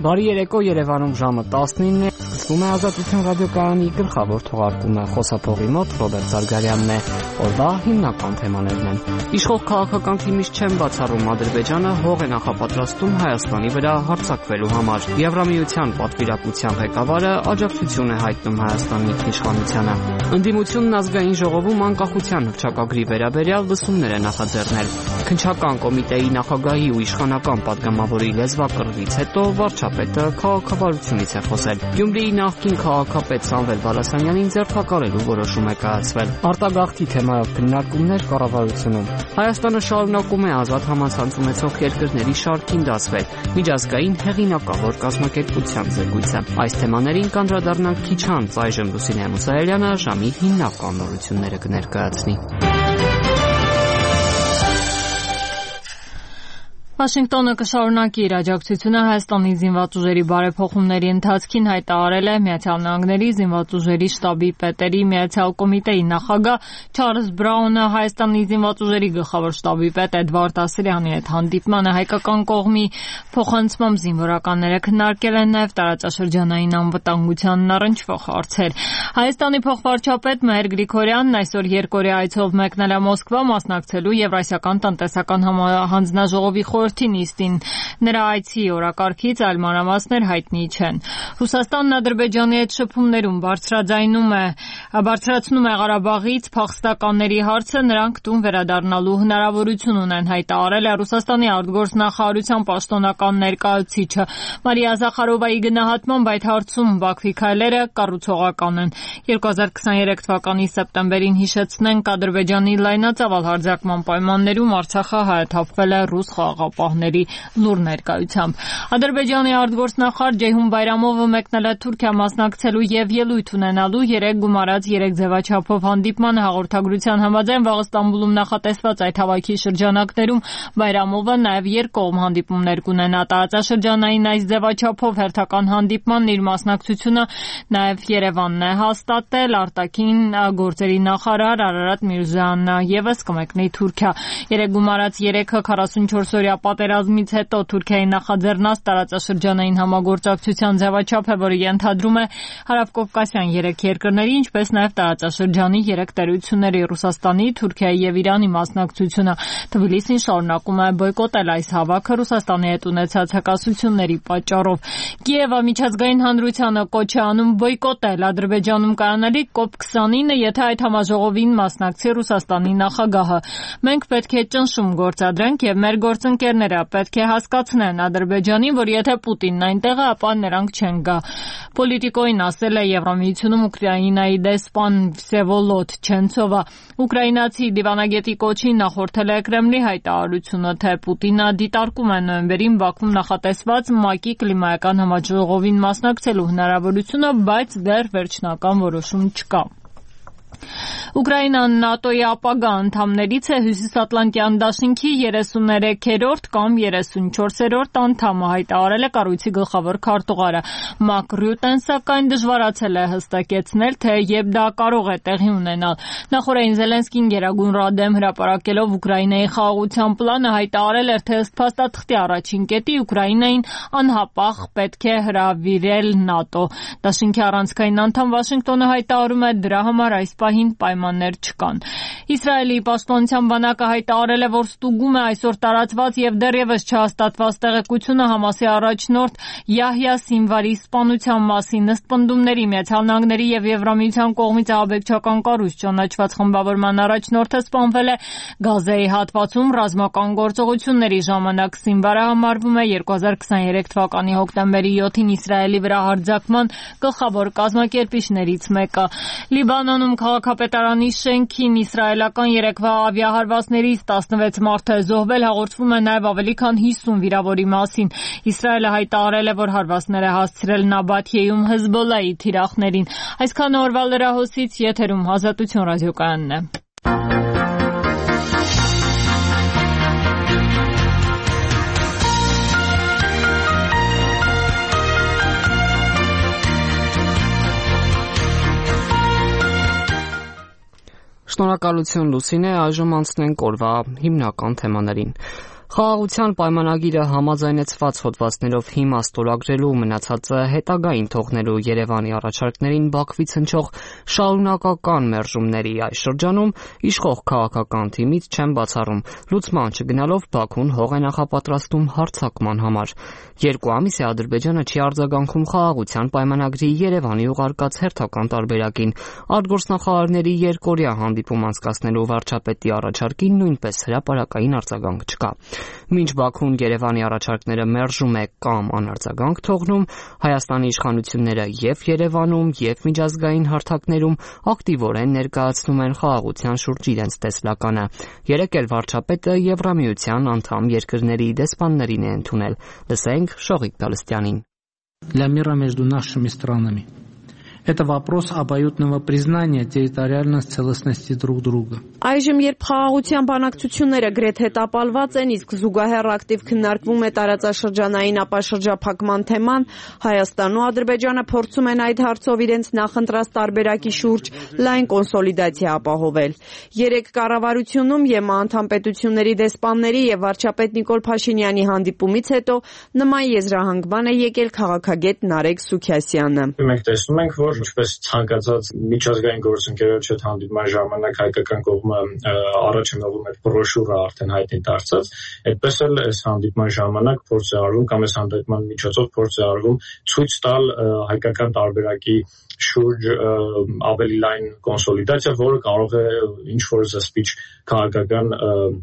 Բարի երեկո, Երևանում ժամը 19-ն է, սկսվում է Ազատություն ռադիոկայանի գլխավոր թողարկումը, խոսափողի մոտ Ռոբերտ Զարգարյանն է, օրվա հիմնական թեմաներն են։ Իշխող քաղաքական թիմից չեն բացառում Ադրբեջանը հող է նախապատրաստում Հայաստանի վրա հարձակվելու համար։ Եվրամիության պատվիրակության ղեկավարը աջակցություն է հայտնում Հայաստանի իշխանությանը։ Ընդդիմությունն ազգային ժողովում անկախության հռչակագրի վերաբերյալ լսումներ է նախաձեռնել։ Քննչական կոմիտեի նախագահի ու իշխանական պատգամավորի լեզվակռվից հետո վարչապետը քաղաքավարությունից է խոսել։ Գյումրիի նախկին քաղաքապետ Սամվել Բալասանյանին ձերբակալելու որոշում է կայացվել։ Արտագաղթի թեմայով քննարկումներ կառավարությունում։ Հայաստանը շարունակում է ազատ համացանց ունեցող երկրների շարքին դասվել միջազգային հեղինակավոր կազմակերպության զեկույցը։ Այս թեմաներին կանդրադառնանք քիչ անց, այժմ Լուսինե Մուսայելյանը ժամի հիմնական նորությունները կներկայացնի։ Վաշինգտոնը կշարունակի իր աջակցությունը Հայաստանի զինված ուժերի բարեփոխումների ընթացքին հայտարարել է Միացյալ Նահանգների զինված ուժերի շտաբի պետերի միացյալ կոմիտեի նախագահ Չարլզ Բրաունը Հայաստանի զինված ուժերի գլխավոր շտաբի պետ Էդվարդ Ասրյանի հետ հանդիպմանը հայկական կողմի փոխանցմամբ զինվորականները քննարկել են նաև տարածաշրջանային անվտանգությանն առնչվող հարցեր։ Հայաստանի փոխվարչապետ Մհեր Գրիգորյանն այսօր երկօրյա այցով մեկնել է Մոսկվա մասնակցելու Եվրասիական տնտեսական հանձնաժողովի խորհրդի նիստին։ Նրա այցի օրակարգից այլ մանրամասներ հայտնի չեն։ Ռուսաստանն Ադրբեջանի հետ շփումներում բարձրացնում է Ղարաբաղից փախստականների հարցը, նրանք տուն վերադառնալու հնարավորություն ունեն, հայտարարել է Ռուսաստանի արտգործնախարարության պաշտոնական ներկայացուցիչը։ Մարիա Զախարովայի գնահատմամբ այդ հարցում Բաքվի քայլերը կառուցողական են։ 2023 թվականի սեպտեմբերին հիշեցնենք Ադրբեջանի լայնածավալ հարձակման պայմաններում Արցախը հայաթափվել է ռուս խաղաղապահների լուռ ներկայությամբ։ Ադրբեջանի արտգործնախարար Ջեյհուն Բայրամովը մեկնել է Թուրքիա մասնակցելու եւ ելույթ ունենալու 3 գումարած 3 ձևաչափով հանդիպմանը հաղորդագրության համաձայն վաղ Ստամբուլում նախատեսված այդ հավաքի շրջանակներում Բայրամովը նաեւ երկկողմ հանդիպումներ կունենա։ Տարածաշրջանային այս ձևաչափով հերթական հանդիպմանն իր մասնակցությունը նաեւ Երևանն է հաստատել։ Արտաքին գործերի նախարար Արարատ Միրզոյանն եւս կմեկնի Թուրքիա։ 3 գումարած 3-ը 44-օրյա պատերազմից հետո Թուրքիայի նախաձեռնած տարածաշրջանային համագործակցության ձևաչափ է, որը ենթադրում է հարավկովկասյան 3 երկրների, ինչպես նաև տարածաշրջանի 3 տերությունների Ռուսաստանի, Թուրքիայի եւ Իրանի մասնակցությունը։ Թբիլիսին շարունակում է բոյկոտել այս հավաքը Ռուսաստանի հետ ունեցած հակասությունների պատճառով։ Կիևը միջազգային հանրությանը կոչ է անում բոյկոտել Ադրբեջանում կայանալիք COP29-ը, եթե այդ համաժողովին մասնակցի Ռուսաստանի նախագահը։ Մենք պետք է ճնշում գործադրենք եւ մեր գործընկերները պետք է հասկացնեն Ադրբեջանին, որ եթե Պուտինն այնտեղ է, ապա նրանք չեն գա։ Պոլիտիկոին ասել է Եվրամիությունում Ուկրաինայի դեսպան Վսևոլոդ Չենցովը։ Ուկրաինացի դիվանագետի կոչին նախորդել է Կրեմլի հայտարարությունը, թե Պուտինը դիտարկում է նոյեմբերին Բաքվում նախատեսված ՄԱԿ-ի կլիմայական համաժողովին մասնակցելու հնարավորությունը, բայց դեռ վերջնական որոշում չկա։ Ուկրաինան ՆԱՏՕ-ի ապագա անդամներից է, Հյուսիսատլանտյան դաշինքի 33-րդ կամ 34-րդ անդամը, հայտարարել է կառույցի գլխավոր քարտուղարը։ Մակ Ռյուտեն սակայն դժվարացել է հստակեցնել, թե երբ դա կարող է տեղի ունենալ։ Նախորդին Զելենսկին Գերագույն Ռադեմ հրապարակելով Ուկրաինայի խաղաղության պլանը հայտարարել էր, թե ըստ փաստաթղթի առաջին կետի Ուկրաինային անհապաղ պետք է հրավիրել ՆԱՏՕ։ Դաշինքի առանցքային անդամ Վաշինգտոնը հայտարարում է, դրա համար այս պահին պայմաններ չկան։ Իսրայելի պաշտպանության բանակը հայտարարել է, որ ստուգում է այսօր տարածված եւ դեռևս չհաստատված տեղեկությունը Համասի առաջնորդ Յահյա Սինվարի սպանության մասին։ Ըստ պնդումների Միացյալ Նահանգների եւ Եվրամիության կողմից ահաբեկչական կառույց ճանաչված խմբավորման առաջնորդը սպանվել է Գազայի հատվածում ռազմական գործողությունների ժամանակ։ Սինվարը համարվում է 2023 թվականի հոկտեմբերի 7-ին Իսրայելի վրա հարձակման գլխավոր կազմակերպիչներից մեկը։ Լիբանանում քաղաքապետարանի շենքին իսրայելական երեկվա ավիահարվածներից 16 մարդ է զոհվել, հաղորդվում է նաև ավելի քան 50 վիրավորի մասին։ Իսրայելը հայտարարել է, որ հարվածներ է հասցրել Նաբաթիեում Հեզբոլլայի թիրախներին։ Այսքան օրվա լրահոսից եթերում Ազատություն ռադիոկայանն է։ Շնորհակալություն Լուսինե, այժմ անցնենք օրվա հիմնական թեմաներին։ Խաղաղության պայմանագիրը համաձայնեցված հոդվածներով հիմա ստորագրելու, մնացածը հետագային թողնելու Երևանի առաջարկներին Բաքվից հնչող շարունակական մերժումների այս շրջանում իշխող քաղաքական թիմից չեն բացառում լուծման չգնալով Բաքուն հող է նախապատրաստում հարձակման համար։ 2 ամիս է Ադրբեջանը չի արձագանքում խաղաղության պայմանագրի Երևանի ուղարկած հերթական տարբերակին։ Արտգործնախարարների երկօրյա հանդիպում անցկացնելու վարչապետի առաջարկին նույնպես հրապարակային արձագանք չկա։ Մինչ Բաքուն Երևանի առաջարկները մերժում է կամ անարձագանք թողնում, Հայաստանի իշխանությունները եւ Երևանում եւ միջազգային հարթակներում ակտիվորեն ներկայացնում են խաղաղության շուրջ իրենց տեսլականը։ Երեկ էլ վարչապետը Եվրամիության անդամ երկրների դեսպաններին է ընդունել։ Լսենք Շողիկ Գալստյանին։ Для мира между нашими странами. Это вопрос обоюдного признания территориальной целостности друг друга. Այժմ երբ խաղաղության բանակցությունները գրեթե տապալված են, իսկ զուգահեռ ակտիվ քննարկվում է տարածաշրջանային ապաշրջափակման թեման, Հայաստանն ու Ադրբեջանը փորձում են այդ հարցով իրենց նախընտրած տարբերակի շուրջ լայն կոնսոլիդացիա ապահովել։ Երեկ կառավարությունում ԵՄ անդամ պետությունների դեսպանների եւ վարչապետ Նիկոլ Փաշինյանի հանդիպումից հետո նման եզրահանգման է եկել քաղաքագետ Նարեկ Սուքիասյանը։ Մենք տեսնում ենք, որ ինչպես ցանկացած միջազգային գործընկերոջ հետ հանդիպման ժամանակ հայկական կողմը առաջ է մղում այդ բրոշուրը արդեն հայտնի դարձած, այդպես էլ այս հանդիպման ժամանակ փորձ է արվում կամ այս հանդիպման միջոցով փորձ է արվում ցույց տալ հայկական տարբերակի շուրջ ավելի լայն կոնսոլիդացիա, որը կարող է ինչ-որ զսպիչ քաղաքական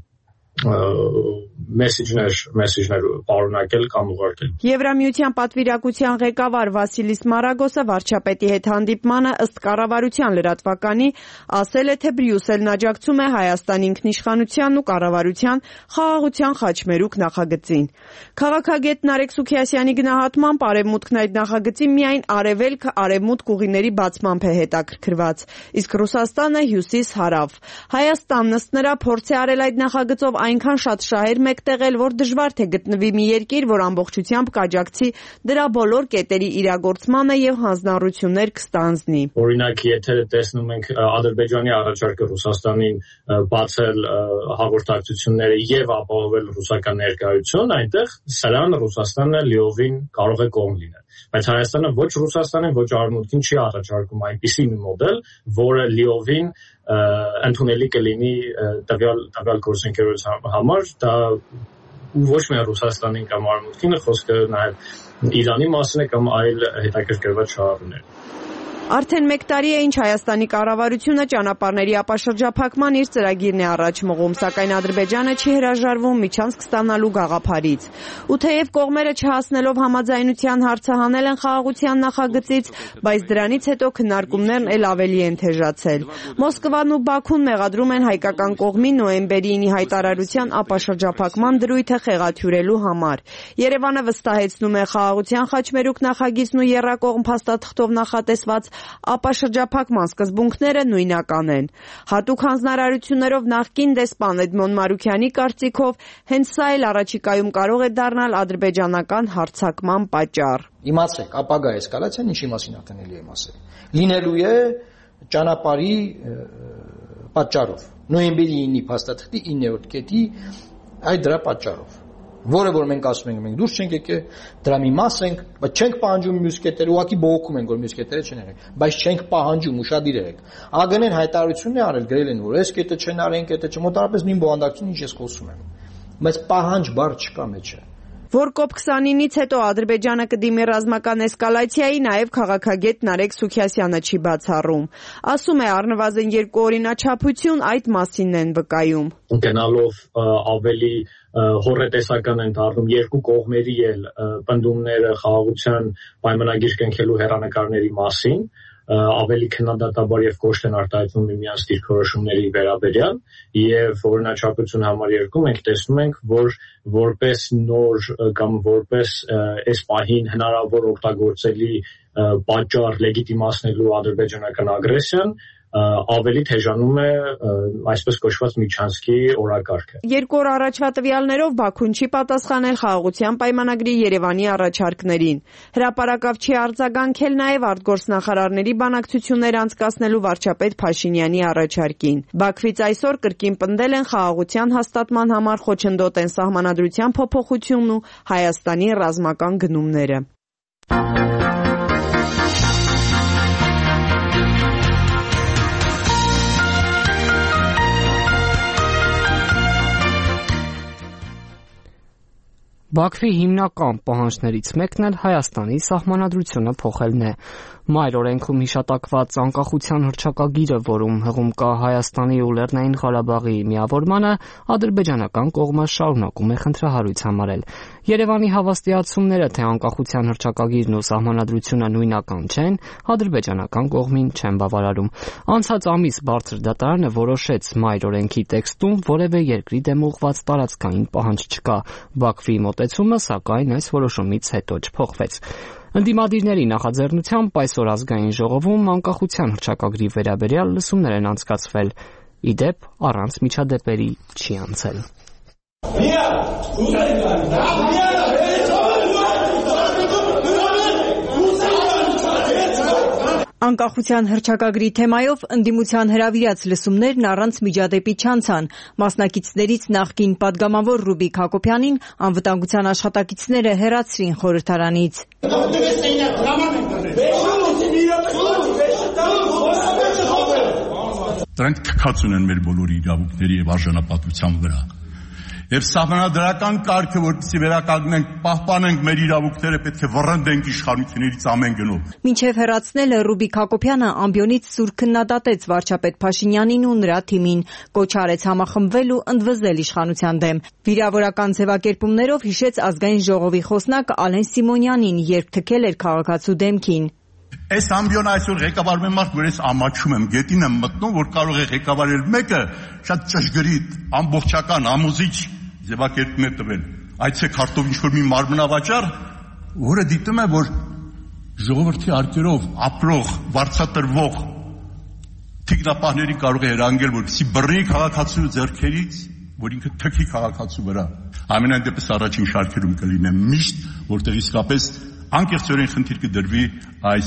մեսեջներ պարունակել կամ ուղարկել։ Եվրամիության պատվիրակության ղեկավար Վասիլիս Մարագոսը վարչապետի հետ հանդիպմանը ըստ կառավարության լրատվականի ասել է, թե Բրյուսելն աջակցում է Հայաստանի ինքնիշխանությանն ու կառավարության խաղաղության խաչմերուկ նախագծին։ Քաղաքագետ Նարեկ Սուքիասյանի գնահատմամբ արևմուտքն այդ նախագծի միայն արևելք-արևմուտք ուղիների բացմամբ է հետաքրքրված, իսկ Ռուսաստանը հյուսիս-հարավ։ Հայաստանն ըստ նրա փորձ է արել այդ նախագծով այնքան շատ շահեր մեկտեղել, որ դժվար թե գտնվի մի երկիր, որ ամբողջությամբ կաջակցի դրա բոլոր կետերի իրագործմանը եւ հանձնառություններ կստանձնի։ Օրինակ, եթե տեսնում ենք Ադրբեջանի առաջարկը Ռուսաստանին բացել հաղորդակցությունները եւ ապահովել ռուսական ներկայություն, այնտեղ սրան Ռուսաստանը լիովին կարող է կողմ լինել։ Բայց Հայաստանը ոչ Ռուսաստանին, ոչ Արևմուտքին չի առաջարկում այնպիսի մի մոդել, որը լիովին ընդունելի կլինի տվյալ գործընկերության համար, դա ոչ միայն Ռուսաստանին կամ Արևմուտքին, խոսքը նաև Իրանի մասին է կամ այլ հետաքրքրված շահառուներ։ Արդեն 1 տարի է, ինչ Հայաստանի կառավարությունը ճանապարհների ապաշրջափակման իր ծրագիրն է առաջ մղում, սակայն Ադրբեջանը չի հրաժարվում միջանցք ստանալու գաղափարից։ Ու թեև կողմերը չհասնելով համաձայնության հարցահանել են խաղաղության նախագծից, բայց դրանից հետո քննարկումներն էլ ավելի են թեժացել։ Մոսկվան ու Բաքուն մեղադրում են հայկական կողմին նոյեմբերի 9-ի հայտարարության ապաշրջափակման դրույթը խեղաթյուրելու համար։ Երևանը վստահեցնում է խաղաղության խաչմերուկ նախագիծն ու եռակողմ փաստաթղթով նախատեսված ապաշրջափակման սկզբունքները նույնական են։ Հատուկ հանձնարարություններով նախկին դեսպան Էդմոն Մարուքյանի կարծիքով հենց սա էլ առաջիկայում կարող է դառնալ ադրբեջանական հարձակման պատճառ։ Իմացեք, ապագա էսկալացիան ինչի մասին արդեն էլի եմ ասել։ Լինելու է ճանապարհի պատճառով։ Նոյեմբերի 9-ի փաստաթղթի 9-րդ կետի այդ դրա պատճառով, որը որ մենք ասում ենք, մենք դուրս չենք եկել, դրա մի մաս ենք, բայց չենք պահանջում մյուս կետերը, ուղղակի բողոքում ենք, որ մյուս կետերը չեն եղել, բայց չենք պահանջում, ուշադիր եղեք։ ԱԳՆ-ն հայտարարություն է արել, գրել են, որ այս կետը չեն արել, կետը չմոտարապես նույն բովանդակություն, ինչ ես խոսում եմ։ Բայց պահանջ բառ չկա մեջը։ Որ COP29-ից հետո Ադրբեջանը կդիմի ռազմական էսկալացիայի, նաև քաղաքագետ Նարեկ Սուքիասյանը չի բացառում։ Ասում է, առնվազն 2 օրինաչափություն այդ մասին են վկայում։ Գնալով ավելի հոռետեսական են դառնում երկու կողմերի էլ պնդումները խաղաղության պայմանագիր կնքելու հեռանկարների մասին, ավելի քննադատաբար եւ կոշտ են արտահայտվում միմյանց դիրքորոշումների վերաբերյալ եւ օրինաչափություն համար 2 մենք տեսնում ենք, որ որպես նոր կամ որպես այս պահին հնարավոր օգտագործելի պատճառ լեգիտիմացնելու ադրբեջանական ագրեսիան ավելի թեժանում է այսպես կոչված միջանցքի օրակարգը։ Երկու օր առաջվա տվյալներով Բաքուն չի պատասխանել խաղաղության պայմանագրի Երևանի առաջարկներին։ Հրապարակավ չի արձագանքել նաև արտգործնախարարների բանակցություններ անցկացնելու վարչապետ Փաշինյանի առաջարկին։ Բաքվից այսօր կրկին պնդել են խաղաղության հաստատման համար խոչընդոտ են սահմանադրության փոփոխությունն ու Հայաստանի ռազմական գնումները։ Բաքվի հիմնական պահանջներից մեկն էլ Հայաստանի սահմանադրությունը փոխելն է։ Մայր օրենքում հիշատակված անկախության հռչակագիրը, որում հղում կա Հայաստանի ու Լեռնային Ղարաբաղի միավորմանը, ադրբեջանական կողմը շարունակում է խնդրահարույց համարել։ Երևանի հավաստիացումները, թե անկախության հռչակագիրն ու սահմանադրությունը նույնական չեն, ադրբեջանական կողմին չեն բավարարում։ Անցած ամիս բարձր դատարանը որոշեց մայր օրենքի տեքստում որևէ երկրի դեմ ուղղված տարածքային պահանջ չկա։ Բաքվի մոտեցումը, սակայն, այս որոշումից հետո չփոխվեց։ Ընդդիմադիրների նախաձեռնությամբ այսօր ազգային ժողովում անկախության հռչակագրի վերաբերյալ լսումներ են անցկացվել։ Ի դեպ, առանց միջադեպերի չի անցել։ Անկախության հռչակագրի թեմայով ընդդիմության հրավիրած լսումներն առանց միջադեպի չանցան։ Մասնակիցներից նախկին падգամավոր Ռուբիկ Հակոբյանին անվտանգության աշխատակիցները հեռացրին խորհրդարանից։ Դրանք թքած ունեն մեր բոլոր իրավունքների եւ արժանապատվության վրա։ Եվ սահմանադրական կարգը, որպեսզի վերականգնենք, պահպանենք մեր իրավունքները, պետք է վռնդենք իշխանություններից ամեն գնով։ Մինչև հեռացնելը Ռուբիկ Հակոբյանը ամբիոնից սուր քննադատեց վարչապետ Փաշինյանին ու նրա թիմին, կոչ արեց համախմբվել ու ընդվզել իշխանության դեմ։ Վիրավորական ձևակերպումներով հիշեց ազգային ժողովի խոսնակ Ալեն Սիմոնյանին, երբ թքել էր քաղաքացու դեմքին։ Այս ամբիոնը այսօր ղեկավարում է մարդ, որ ես ամաչում եմ, գետին եմ մտնում, որ կարող է ղեկավարել մեկը շատ ճշգրիտ, ամբողջական, ամոզիչ ձևակերպում է տվել։ Այդ է քարտով ինչ-որ մի մարմնավաճառ, որը դիտում է, որ ժողովրդի արկերով ապրող, վարձատրվող թիկնապահներին կարող է հրանգել, որպեսզի բռնի քաղաքացու ձեռքերից, որ ինքը թքի քաղաքացու վրա։ Ամենայն դեպս առաջին շարքերում կլինեմ միշտ, որտեղ իսկապես անկեղծորեն խնդիր կդրվի այս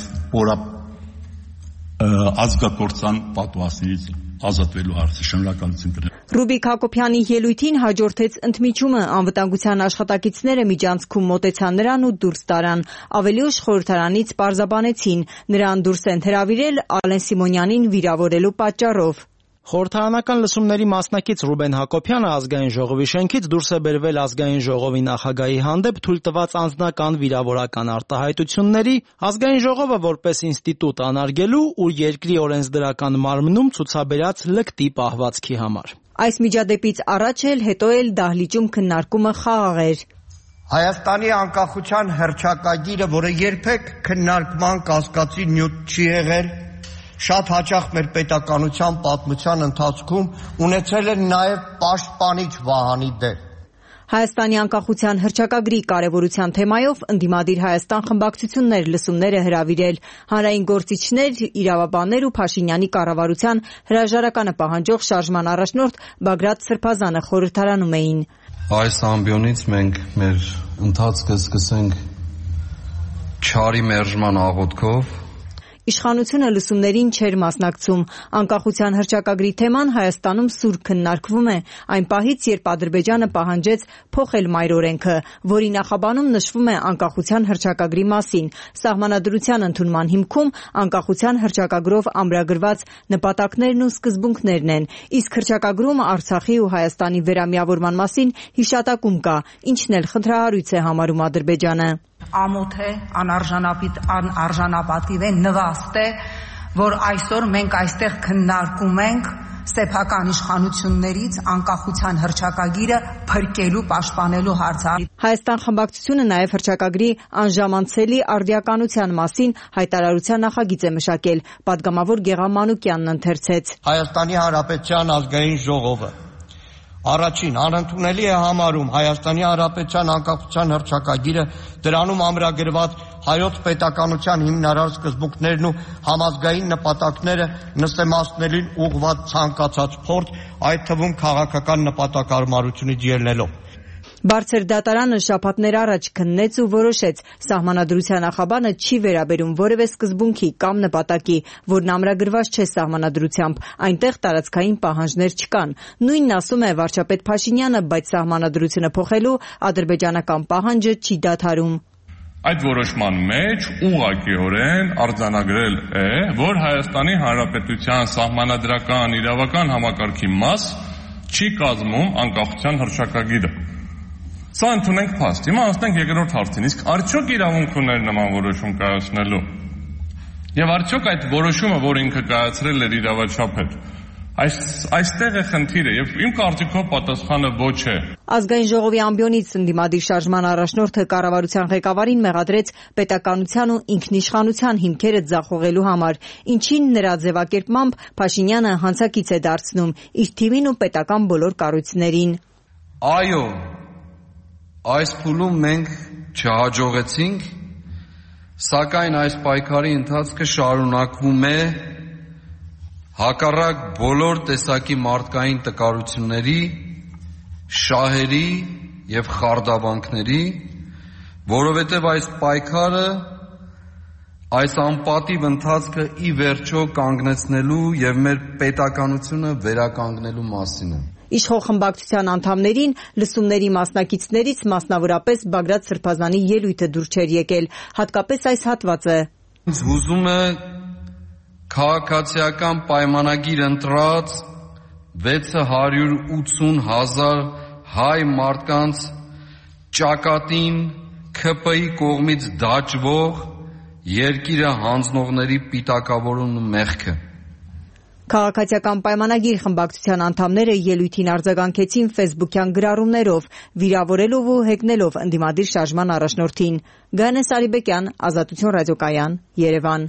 ազգակործան պատուհասներից ազատվելու հարցը։ Շնորհակալություն կնեմ։ Ռուբիկ Հակոբյանի ելույթին հաջորդեց ընդմիջումը, անվտանգության աշխատակիցները միջանցքում մոտեցան նրան ու դուրս տարան։ Ավելի ուշ խորհրդարանից պարզաբանեցին, նրան դուրս են հրավիրել Ալեն Սիմոնյանին վիրավորելու պատճառով։ Խորհրդարանական լսումների մասնակից Ռուբեն Հակոբյանը ազգային ժողովի շենքից դուրս է բերվել ազգային ժողովի նախագահի հանդեպ թույլ տված անձնական վիրավորական արտահայտությունների, ազգային ժողովը որպես ինստիտուտ անարգելու ու երկրի օրենսդրական մարմնում ցուցաբերած լկտի պահվածքի համար։ Այս միջադեպից առաջ էլ, հետո էլ դահլիճում քննարկումը խաղաղ էր։ Հայաստանի անկախության հռչակագիրը, որը երբեք քննարկման կասկածի նյութ չի եղել, շատ հաճախ մեր պետականության պատմության ընթացքում ունեցել են նաև պաշտպանիչ վահանի դեր։ Հայաստանի անկախության հռչակագրի կարևորության թեմայով ընդդիմադիր Հայաստան խմբակցություններ լսումներ է հրավիրել։ Հանրային գործիչներ, իրավաբաններ ու Փաշինյանի կառավարության հրաժարականը պահանջող շարժման առաջնորդ Բագրատ Սրբազանը խորհրդարանում էին։ Այս ամբիոնից մենք մեր ընթացքը սկսենք չարի մերժման աղոթքով։ Իշխանությունը լսումներին չէր մասնակցում։ Անկախության հռչակագրի թեման Հայաստանում սուր քննարկվում է այն պահից, երբ Ադրբեջանը պահանջեց փոխել մայր օրենքը, որի նախաբանում նշվում է անկախության հռչակագրի մասին։ Սահմանադրության ընդունման հիմքում անկախության հռչակագրով ամրագրված նպատակներն ու սկզբունքներն են, իսկ հռչակագրում Արցախի ու Հայաստանի վերամիավորման մասին հիշատակում կա, ինչն էլ խնդրահարույց է համարում Ադրբեջանը։ Ամոթ է, անարժանապատիվ է, նվաստ է, որ այսօր մենք այստեղ քննարկում ենք սեփական իշխանություններից անկախության հռչակագիրը փրկելու, պաշտպանելու հարցը։ Հայաստան խմբակցությունը նաև հռչակագրի անժամանցելի արդիականության մասին հայտարարության նախագիծ է մշակել։ Պատգամավոր Գեղամ Մանուկյանն ընթերցեց։ Հայաստանի Հանրապետության ազգային ժողովը Առաջին, անընդունելի է համարում Հայաստանի Հանրապետության անկախության հռչակագիրը, դրանում ամրագրված հայոց պետականության հիմնարար սկզբունքներն ու համազգային նպատակները նսեմացնելին ուղղված ցանկացած փորձ, այդ թվում քաղաքական նպատակարարությունից ելնելով։ Բարձր դատարանը շաբաթներ առաջ քննեց ու որոշեց սահմանադրության նախաբանը չի վերաբերում որևէ սկզբունքի կամ նպատակի, որն ամրագրված չէ սահմանադրությամբ, այնտեղ տարածքային պահանջներ չկան։ Նույնն ասում է վարչապետ Փաշինյանը, բայց սահմանադրությունը փոխելու ադրբեջանական պահանջը չի դադարում։ Այդ որոշման մեջ ուղղակիորեն արձանագրել է, որ Հայաստանի Հանրապետության սահմանադրական իրավական համակարգի մաս չի կազմում անկախության հռչակագիրը։ Սա ընդունենք փաստ։ Հիմա անցնենք երկրորդ հարցին։ Իսկ արդյոք իրավունք ուներ նման որոշում կայացնելու։ Եվ արդյոք այդ որոշումը, որ ինքը կայացրել էր իրավաչափ հետ, այստեղ է խնդիրը, եւ իմ կարծիքով պատասխանը ոչ է։ Ազգային ժողովի ամբիոնից ընդդիմադիր շարժման առաջնորդը կառավարության ղեկավարին մեղադրեց պետականության ու ինքնիշխանության հիմքերը ձախողելու համար, ինչին նրա ձևակերպմամբ Փաշինյանը հանցակից է դարձնում իր թիմին ու պետական բոլոր կառույցներին։ Այո, այս փուլում մենք չհաջողեցինք, սակայն այս պայքարի ընթացքը շարունակվում է հակառակ բոլոր տեսակի մարդկային տկարությունների, շահերի եւ խարդավանքների, որովհետեւ այս պայքարը այս անպատիվ ընթացքը ի վերջո կանգնեցնելու եւ մեր պետականությունը վերականգնելու մասին է։ Իշխող խմբակցության անդամներին լսումների մասնակիցներից մասնավորապես Բագրատ Սրբազանի ելույթը դուր չէր եկել, հատկապես այս հատվածը։ Ինձ հուզում է քաղաքացիական պայմանագիր ընտրած 680,000 հայ մարդկանց ճակատին ՔՊ-ի կողմից դաջվող երկիրը հանձնողների պիտակավորումն ու մեղքը։ Քաղաքացիական պայմանագիր խմբակցության անդամները ելույթին արձագանքեցին ֆեյսբուքյան գրառումներով, վիրավորելով ու հեգնելով ընդդիմադիր շարժման առաջնորդին։ Գայանե Սարիբեկյան, Ազատություն ռադիոկայան, Երևան։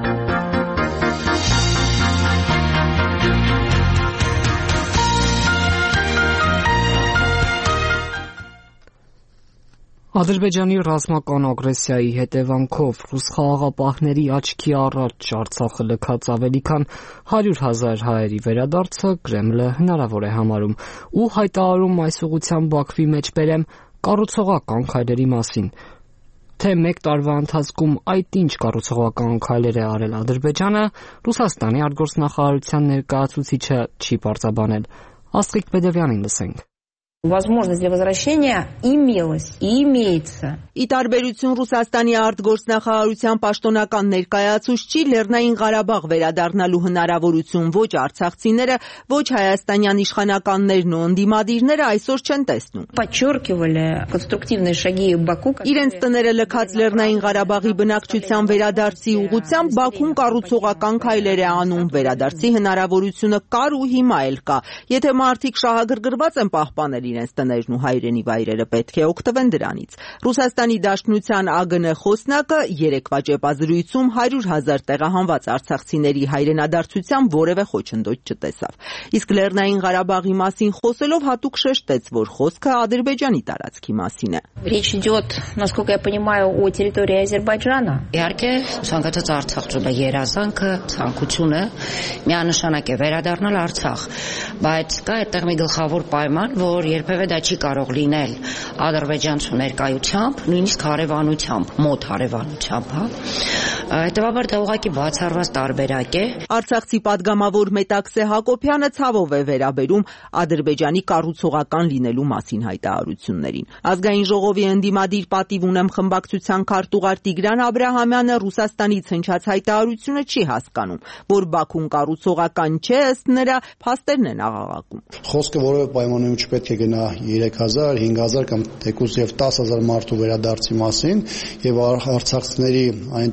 Ադրբեջանի ռազմական ագրեսիայի հետևանքով ռուս խաղաղապահների աչքի առաջ Արցախը լքած ավելի քան 100,000 հայերի վերադարձը Կրեմլը հնարավոր է համարում ու հայտարարում այս ուղղությամբ Բաքվի մեջ բերեմ կառուցողական քայլերի մասին։ Թե մեկ տարվա ընթացքում այդ ինչ կառուցողական քայլեր է արել Ադրբեջանը, Ռուսաստանի արտգործնախարարության ներկայացուցիչը չի պարզաբանել։ Աստղիկ Բեդևյանին լսենք։ Возможность для возвращения имелась и имеется. Ի տարբերություն Ռուսաստանի արտգործնախարարության պաշտոնական ներկայացուցչի Լեռնային Ղարաբաղ վերադառնալու հնարավորություն ոչ արցախցիները, ոչ հայաստանյան իշխանականներն ու ընդդիմադիրները այսօր չեն տեսնում։ Подчеркивали конструктивные шаги Баку. Իրենց տները լքած Լեռնային Ղարաբաղի բնակչության վերադարձի ուղղությամբ Բաքուն կառուցողական քայլեր է անում, վերադարձի հնարավորությունը կար ու հիմա էլ կա։ Եթե մարդիկ շահագրգռված են պահպանել իրենց տներն ու հայրենի վայրերը, պետք է օգտվեն դրանից։ Ռուսաստանի Դաշնության ԱԳՆ խոսնակը երեկվա ճեպազրույցում 100,000 տեղահանված արցախցիների հայրենադարձության որևէ խոչընդոտ չտեսավ։ Իսկ Լեռնային Ղարաբաղի մասին խոսելով հատուկ շեշտեց, որ խոսքը Ադրբեջանի տարածքի մասին է։ Речь идет, насколько я понимаю, о территории Азербайджана. Իհարկե, ցանկացած Արցախցու երազանքը, ցանկությունը միանշանակ է վերադառնալ Արցախ, բայց կա այդտեղ մի գլխավոր պայման, որ երբևէ դա չի կարող լինել ադրբեջանցու ներկայությամբ, նույնիսկ հարևանությամբ, մոտ հարևանությամբ, հա։ Հետևաբար դա ուղղակի բացառված տարբերակ է։ Արցախցի падգամավոր Մետաքսե Հակոբյանը ցավով է վերաբերում Ադրբեջանի կառուցողական լինելու մասին հայտարարություններին։ Ազգային ժողովի ընդդիմադիր պատիվ ունեմ խմբակցության քարտուղար Տիգրան Աբրահամյանը Ռուսաստանից հնչած հայտարարությունը չի հասկանում, որ Բաքուն կառուցողական չէ, ըստ նրա փաստերն են աղաղակում։ Խոսքը որևէ պայմաններում չպետք է գնա 3,000, 5,000 կամ թեկուզ եւ 10,000 մարդու վերադարձի մասին եւ արցախցիների այնտեղ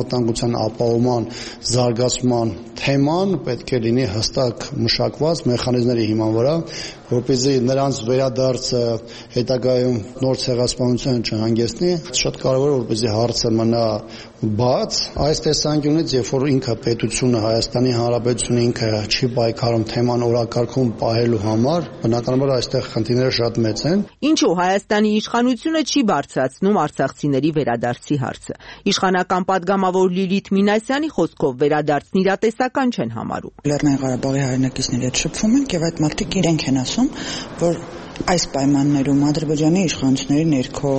անվտանգության ապահովման զարգացման թեման պետք է լինի հստակ մշակված մեխանիզմների հիման վրա, որպեսզի նրանց վերադարձը հետագայում նոր ցեղասպանության չհանգեցնի։ Շատ կարևոր է, որպեսզի հարցը մնա բաց։ Այս տեսանկյունից, երբ որ ինքը պետությունը, Հայաստանի Հանրապետությունը ինքը չի պայքարում թեման օրակարգում պահելու համար, բնականաբար այստեղ խնդիրները շատ մեծ են։ Ինչու Հայաստանի իշխանությունը չի բարձրացնում արցախցիների վերադարձի հարցը։ Իշխանական падգամավոր Լիլիթ Մինասյանի խոսքով վերադարձն իրատեսական չեն համարում։ Լեռնային Ղարաբաղի հայրենակիցների հետ շփվում ենք եւ այդ մարդիկ իրենք են ասում, որ այս պայմաններում Ադրբեջանի իշխանությունների ներքո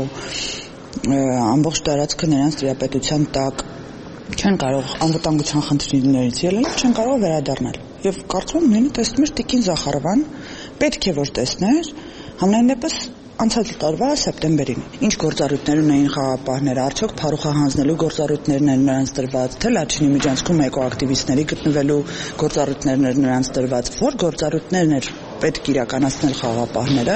ամբողջ տարածքը նրանց տիրապետության տակ չեն կարող անվտանգության խնդիրներից ելնելով չեն կարող վերադառնալ։ Եվ կարծում եմ նույնը տեսնում էր Տիկին Զախարովան, պետք է որ տեսներ, համենայն դեպս անցած տարվա սեպտեմբերին ինչ գործառույթներ ունեին խաղապահները, արդյոք փարուխը հանձնելու գործառույթներն են նրանց դրված, թե Լաչինի միջանցքում էկոակտիվիստների գտնվելու գործառույթներն են նրանց դրված, որ գործառույթներն էր պետք իրականացնել խաղապահները,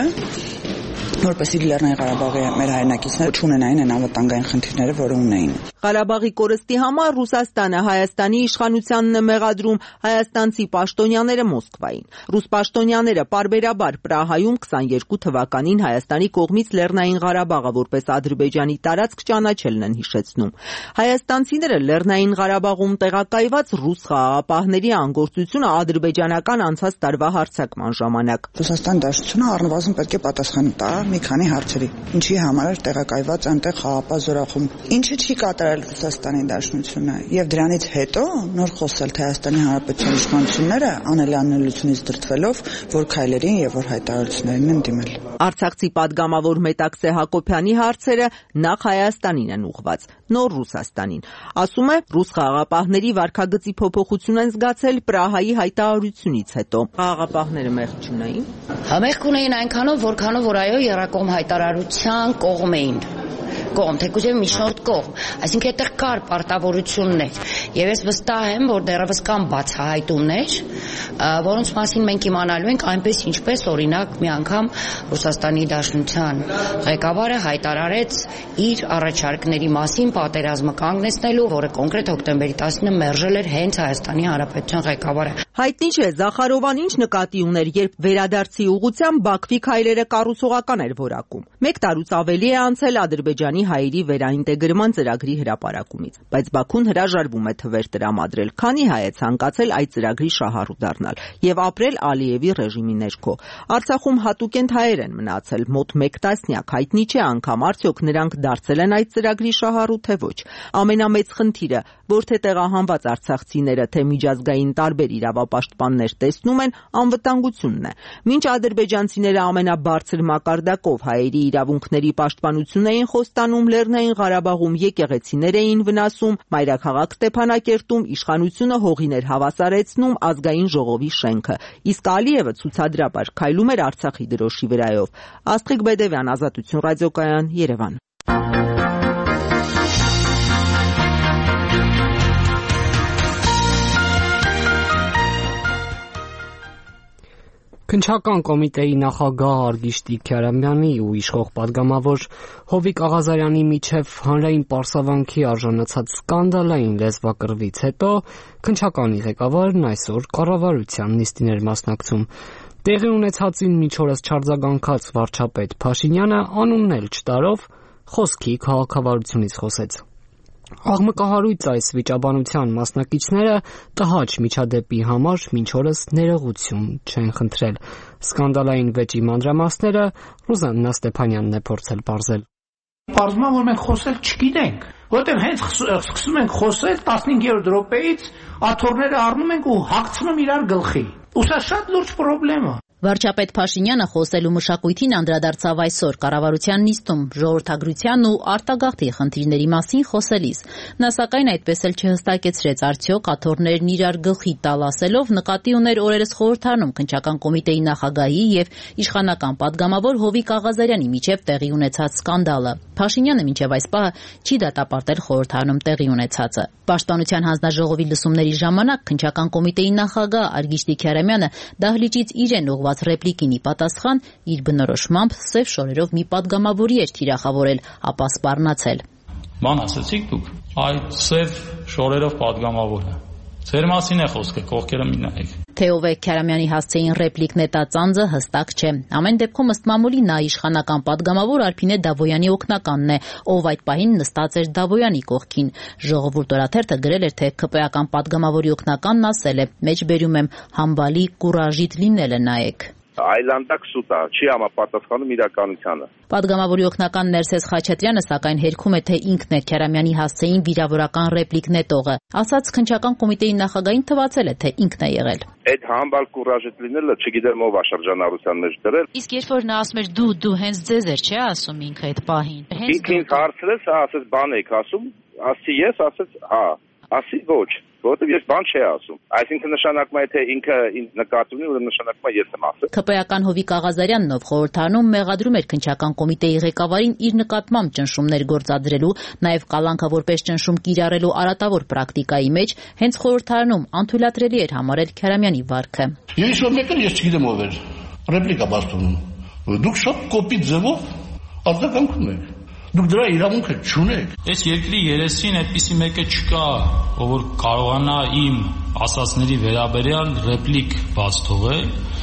որպեսզի Լեռնային Ղարաբաղի մեր հայրենակիցները չունենային այն անվտանգային խնդիրները, որը ունեին։ Ղարաբաղի կորստի համար Ռուսաստանը Հայաստանի իշխանությանն է մեղադրում հայաստանցի պաշտոնյաները Մոսկվային։ Ռուս պաշտոնյաները պարբերաբար Պրահայում 22 թվականին Հայաստանի կողմից Լեռնային Ղարաբաղը որպես Ադրբեջանի տարածք ճանաչելն են հիշեցնում։ Հայաստանցիները Լեռնային Ղարաբաղում տեղակայված ռուս խաղաղապահների անգործությունը ադրբեջանական անցած տարվա հարձակման ժամանակ։ Ռուսաստան Դաշնությունը առնվազն պետք է պատասխան տա մի քանի հարցերի։ Ինչի համար էր տեղակայված այնտեղ խաղապահ զորախումբ։ Ինչը չի կատարել Ռուսաստանի Դաշնությունը եւ դրանից հետո նոր խոսել թե Հայաստանի Հանրապետության իշխանությունները անելանելությունից դրդվելով որ քայլերին եւ որ հայտարարություններին են դիմել։ Արցախցի падգամավոր Մետաքսե Հակոբյանի հարցերը նախ Հայաստանին են ուղղված, նոր Ռուսաստանին։ Ասում է, ռուս խաղաղապահների վարքագծի փոփոխություն են զգացել Պրահայի հայտարարությունից հետո։ Խաղաղապահները մեղք չունեին։ Մեղք ունեին այնքանով, որքանով որ այո երակողմ հայտարարության կողմ էին։ Կողմ, թեկուզև միջնորդ կողմ, այսինքն այդտեղ կար պարտավորություններ եւ ես վստահ եմ, որ դեռևս կան բացահայտումներ, որոնց մասին մենք իմանալու ենք այնպես ինչպես օրինակ մի անգամ Ռուսաստանի Դաշնության ղեկավարը հայտարարեց իր առաջարկների մասին պատերազմը կանգնեցնելու, որը կոնկրետ հոկտեմբերի 10-ը մերժել էր հենց Հայաստանի Հանրապետության ղեկավարը։ Հայտնի չէ Զախարովան ինչ նկատի ուներ, երբ վերադարձի ուղղությամբ Բաքվի քայլերը կառուցողական էր որակում։ 1 տարուց ավելի է անցել Ադրբեջանի հայերի վերաինտեգրման ծրագրի հրապարակումից, բայց Բաքուն հրաժարվում է թվեր տրամադրել, քանի հայ է ցանկացել այդ ծրագրի շահառու դառնալ եւ ապրել Ալիևի ռեժիմի ներքո։ Արցախում հատուկենտ հայեր են մնացել մոտ 1 տասնյակ, հայտնի չէ անգամ արդյոք նրանք դարձել են այդ ծրագրի շահառու թե ոչ։ Ամենամեծ խնդիրը, որ թե տեղահանված արցախցիները, թե միջազգային տարբեր իրավապաշտպաններ տեսնում են, անվտանգությունն է։ Մինչ ադրբեջանցիները ամենաբարձր մակարդակով հայերի իրավունքների պաշտպանություն էին խոստանում, Լեռնային Ղարաբաղում եկեղեցիներ էին վնասում, մայրաքաղաք Ստեփանակերտում իշխանությունը հողին էր հավասարեցնում ազգային ժողովի շենքը, իսկ Ալիևը ցուցադրաբար քայլում էր Արցախի դրոշի վրայով։ Աստղիկ Բեդևյան, Ազատություն ռադիոկայան, Երևան։ Քննչական կոմիտեի նախագահ Արգիշտի Քյարամյանի ու իշխող падգամավոր Հովիկ Աղազարյանի միջև հանրային պարսավանքի արժանացած սկանդալային լեզվակռվից հետո քննչականի ղեկավարն այսօր կառավարության նիստին էր մասնակցում։ Տեղի ունեցածին մինչ օրս չարձագանքած վարչապետ Փաշինյանը անունն էլ չտարով խոսքի քաղաքավարությունից խոսեց։ Աղմկահարույց այս վիճաբանության մասնակիցները տհաճ միջադեպի համար մինչ օրս ներողություն չեն խնդրել։ Սկանդալային վեճի մանրամասները Ռուզաննա Ստեփանյանն է փորձել բարձել։ Պարզվում է, որ մենք խոսել չգիտենք, որտեղ հենց սկսում ենք խոսել 15-րդ րոպեից աթոռները առնում ենք ու հագցնում իրար գլխի։ Ու սա շատ լուրջ խնդրեմ է։ Վարչապետ Փաշինյանը խոսելու մշակույթին անդրադարձավ այսօր կառավարության նիստում ժողովրդագրության ու արտագաղթի խնդիրների մասին խոսելիս։ Նա սակայն այդպես էլ չհստակեցրեց արդյոք աթոռներն իրար գլխի տալ ասելով նկատի ուներ օրերս խորհրդարանում քննչական կոմիտեի նախագահի եւ իշխանական падգամավոր Հովիկ Աղազարյանի միջև տեղի ունեցած սկանդալը։ Փաշինյանը մինչև այս պահը չի դատապարտել խորհրդարանում տեղի ունեցածը։ Պաշտպանության հանձնաժողովի լսումների ժամանակ քննչական կոմիտեի նախագահ Արգիշտի Քյարամյանը դահլիճից իրեն ուղղված ռեպլիկին ի պատասխան իր բնորոշմամբ սև շորերով մի падգամավորի էր թիրախավորել, ապա սպառնացել։ Ման ասացիք դուք, այդ սև շորերով падգամավոր է։ Ձեր մասին է խոսքը, կողքերը մի նայեք։ Թե ով է Քարամյանի հասցեին ռեպլիկ նետածանձը հստակ չէ։ Ամեն դեպքում ըստ մամուլի նա իշխանական падգամավոր Արփինե Դավոյանի օգնականն է, ով այդ պահին նստած էր Դավոյանի կողքին։ Ժողովուրդ օրաթերթը գրել էր, թե ԿՊ-ական падգամավորի օգնականն ասել է. «Մեջբերում եմ, համբալի կուրաժիտ լինելը նայեք»։ Այլանդակ սուտ է, չի համապատասխանում իրականությանը։ Պատգամավորի օգնական Ներսես Խաչատրյանը սակայն հերքում է, թե ինքն է Քարամյանի հասցեին վիրավորական ռեպլիկ նետողը։ Ասաց քննչական կոմիտեի նախագահին թվացել է, թե ինքն է եղել։ Այդ համբալ կուրաժիտ լինելը չգիտեմ ով է շրջանառության մեջ դրել։ Իսկ երբ որ նա ասում էր դու հենց ձեզ էր, չէ՞ ասում ինքը այդ պահին։ Ինքն հարցրեց, ասեց բան եք ասում, ասի ես, ասեց հա, ասի ոչ, որովհետև ես բան չի ասում։ Այսինքն նշանակում է, թե ինքը նկատի ունի, ուրեմն նշանակում է ես եմ ասել։ ԿՊ-ական Հովիկ Աղազարյանն ով խորհրդարանում մեղադրում էր քննչական կոմիտեի ղեկավարին իր նկատմամբ ճնշումներ գործադրելու, նաև կալանքը որպես ճնշում կիրառելու արատավոր պրակտիկայի մեջ, հենց խորհրդարանում անթույլատրելի էր համարել Քարամյանի վարքը։ Ես որ մեկը ես չգիտեմ ով էր։ Ռեպլիկա բաստոնում։ Դուք շատ կոպիտ ձևով արձագանքում եք։ Դուք դրա իրավունքը չունեք։ Այս երկրի երեսին այդպիսի մեկը չկա, ով որ կարողանա իմ ասածների վերաբերյալ ռեպլիկ բաց թողել,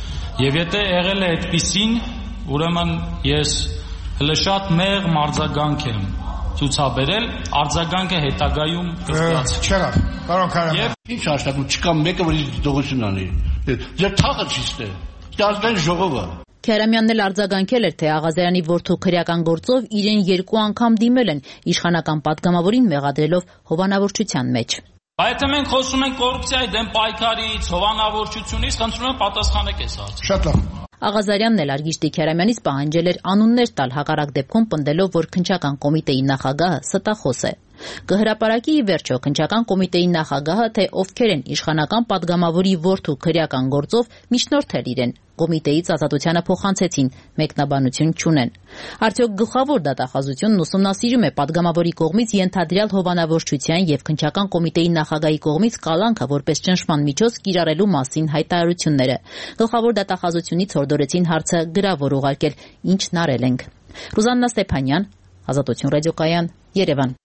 եւ եթե եղել է այդպիսին, ուրեմն ես հələ շատ մեղմ արձագանք եմ ցուցաբերել, արձագանքը հետագայում կստացվի։ Չեղավ, պարոն Քարամյան։ Ինչ աշխատում չկա մեկը, որ իր դողություն անի։ Ձեր թաղը չի ստե։ Ազգային ժողովը։ Քարամյանն էլ արձագանքել էր, թե Աղազարյանի որդու քրեական գործով իրեն 2 անգամ դիմել են, իշխանական падգամավորին մեղադրելով հովանավորչության մեջ։ Եթե մենք խոսում ենք կոռուպցիայի դեմ պայքարից, հովանավորչությունից, խնդրում եմ պատասխանեք այս հարցին։ Շատ լավ։ Աղազարյանն էլ Արգիշտի Քարամյանից պահանջել էր անուններ տալ, հակառակ դեպքում պնդելով, որ քննչական կոմիտեի նախագահը ստախոս է։ Կհրապարակի ի վերջո քննչական կոմիտեի նախագահը, թե ովքեր են իշխանական падգամավորի որդու քրեական գործով միջնորդել իրեն, կոմիտեից ազատությանը փոխանցեցին, մեկնաբանություն չունեն։ Արդյոք գլխավոր դատախազությունն ուսումնասիրում է падգամավորի կողմից ենթադրյալ հովանավորչության եւ քննչական կոմիտեի նախագահի կողմից կալանքը որպես ճնշման միջոց կիրառելու մասին հայտարարությունները։ Գլխավոր դատախազությունից հորդորեցին հարցը գրավոր ուղարկել, ինչն արել ենք։ Ռուզաննա Ստեփանյան, Ազատություն ռադիոկայան, Երևան։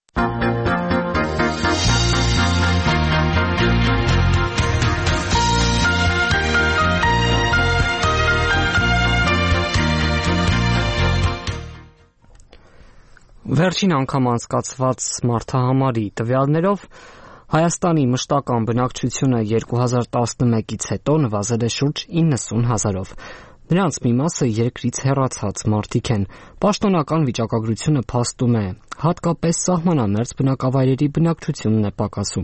Վերջին անգամ անցկացված մարդահամարի տվյալներով Հայաստանի մշտական բնակչությունը 2011-ից հետո նվազել է շուրջ 90,000-ով։ Նրանց մի մասը երկրից հեռացած մարդիկ են։ Պաշտոնական վիճակագրությունը փաստում է, հատկապես սահմանամերձ բնակավայրերի բնակչությունն է պակասում։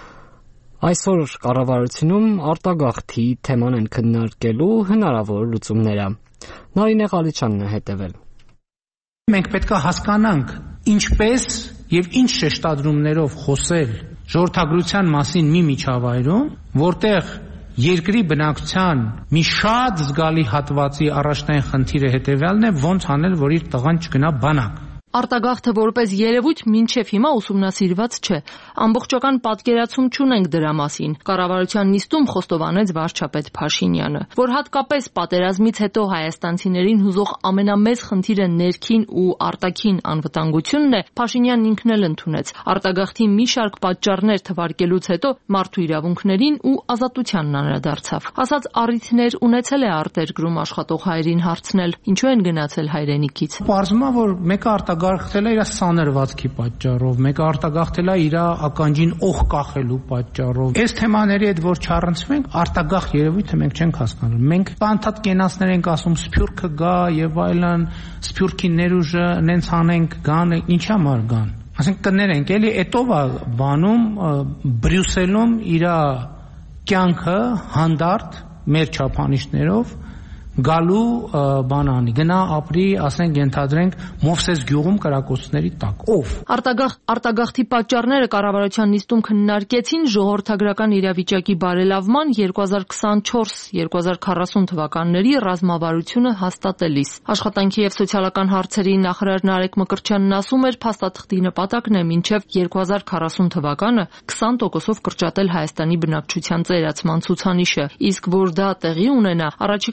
Այսօր կառավարությունում արտագաղթի թեման են քննարկելու հնարավոր լուծումները։ Նարինե Ղալիչյանն է հետևել։ Մենք պետք է հասկանանք ինչպես եւ ինչ շեշտադրումներով խոսել ժողովրդագրության մասին մի միջավայրում, որտեղ երկրի բնակչության մի շատ զգալի հատվածի առաջնային խնդիրը հետեւյալն է, ոնց անել, որ իր տղան չգնա բանակ։ Արտագաղթը որպես երևույթ մինչև հիմա ուսումնասիրված չէ։ Ամբողջական պատկերացում չունենք դրա մասին։ Կառավարության նիստում խոստովանեց վարչապետ Փաշինյանը, որ հատկապես պատերազմից հետո հայաստանցիներին հուզող ամենամեծ խնդիրը ներքին ու արտաքին անվտանգությունն է, Փաշինյանն ինքն էլ ընդունեց։ Արտագաղթի մի շարք պատճառներ թվարկելուց հետո մարդու իրավունքներին ու ազատությանն անդրադարձավ։ Ասաց առիթներ ունեցել է արտերկրում աշխատող հայերին հարցնել, ինչու են գնացել հայրենիքից։ Պարզվում է, որ մեկը արտագաղթել է իր սանրվածքի պատճառով, մեկը արտագաղթել է իր ականջին օղ կախելու պատճառով։ Այս թեմաների հետ որ չառնցվենք, արտագաղթ երևույթը մենք չենք հասկանում։ Մենք անդադ կենացներ ենք ասում սփյուռքը գա եւ այլն, սփյուռքի ներուժը նենց անենք, գան, ինչ համար գան։ Ասենք կներենք, էլի էտով է բանում Բրյուսելում իր կյանքը հանդարտ մեր չափանիշներով գալու բանանի գնա ապրի, ասենք ենթադրենք Մովսես գյուղում կրակոցների տակ։ Ով արտագաղթի պատճառները կառավարության նիստում քննարկեցին ժողովրդագրական իրավիճակի բարելավման 2024-2040 թվականների ռազմավարությունը հաստատելիս։ Աշխատանքի եւ սոցիալական հարցերի նախարար Նարեկ Մկրտչյանն ասում էր, փաստաթղթի նպատակն է մինչև 2040 թվականը 20%-ով կրճատել Հայաստանի բնակչության ծերացման ցուցանիշը, իսկ որ դա տեղի ունենա, առաջիկա 16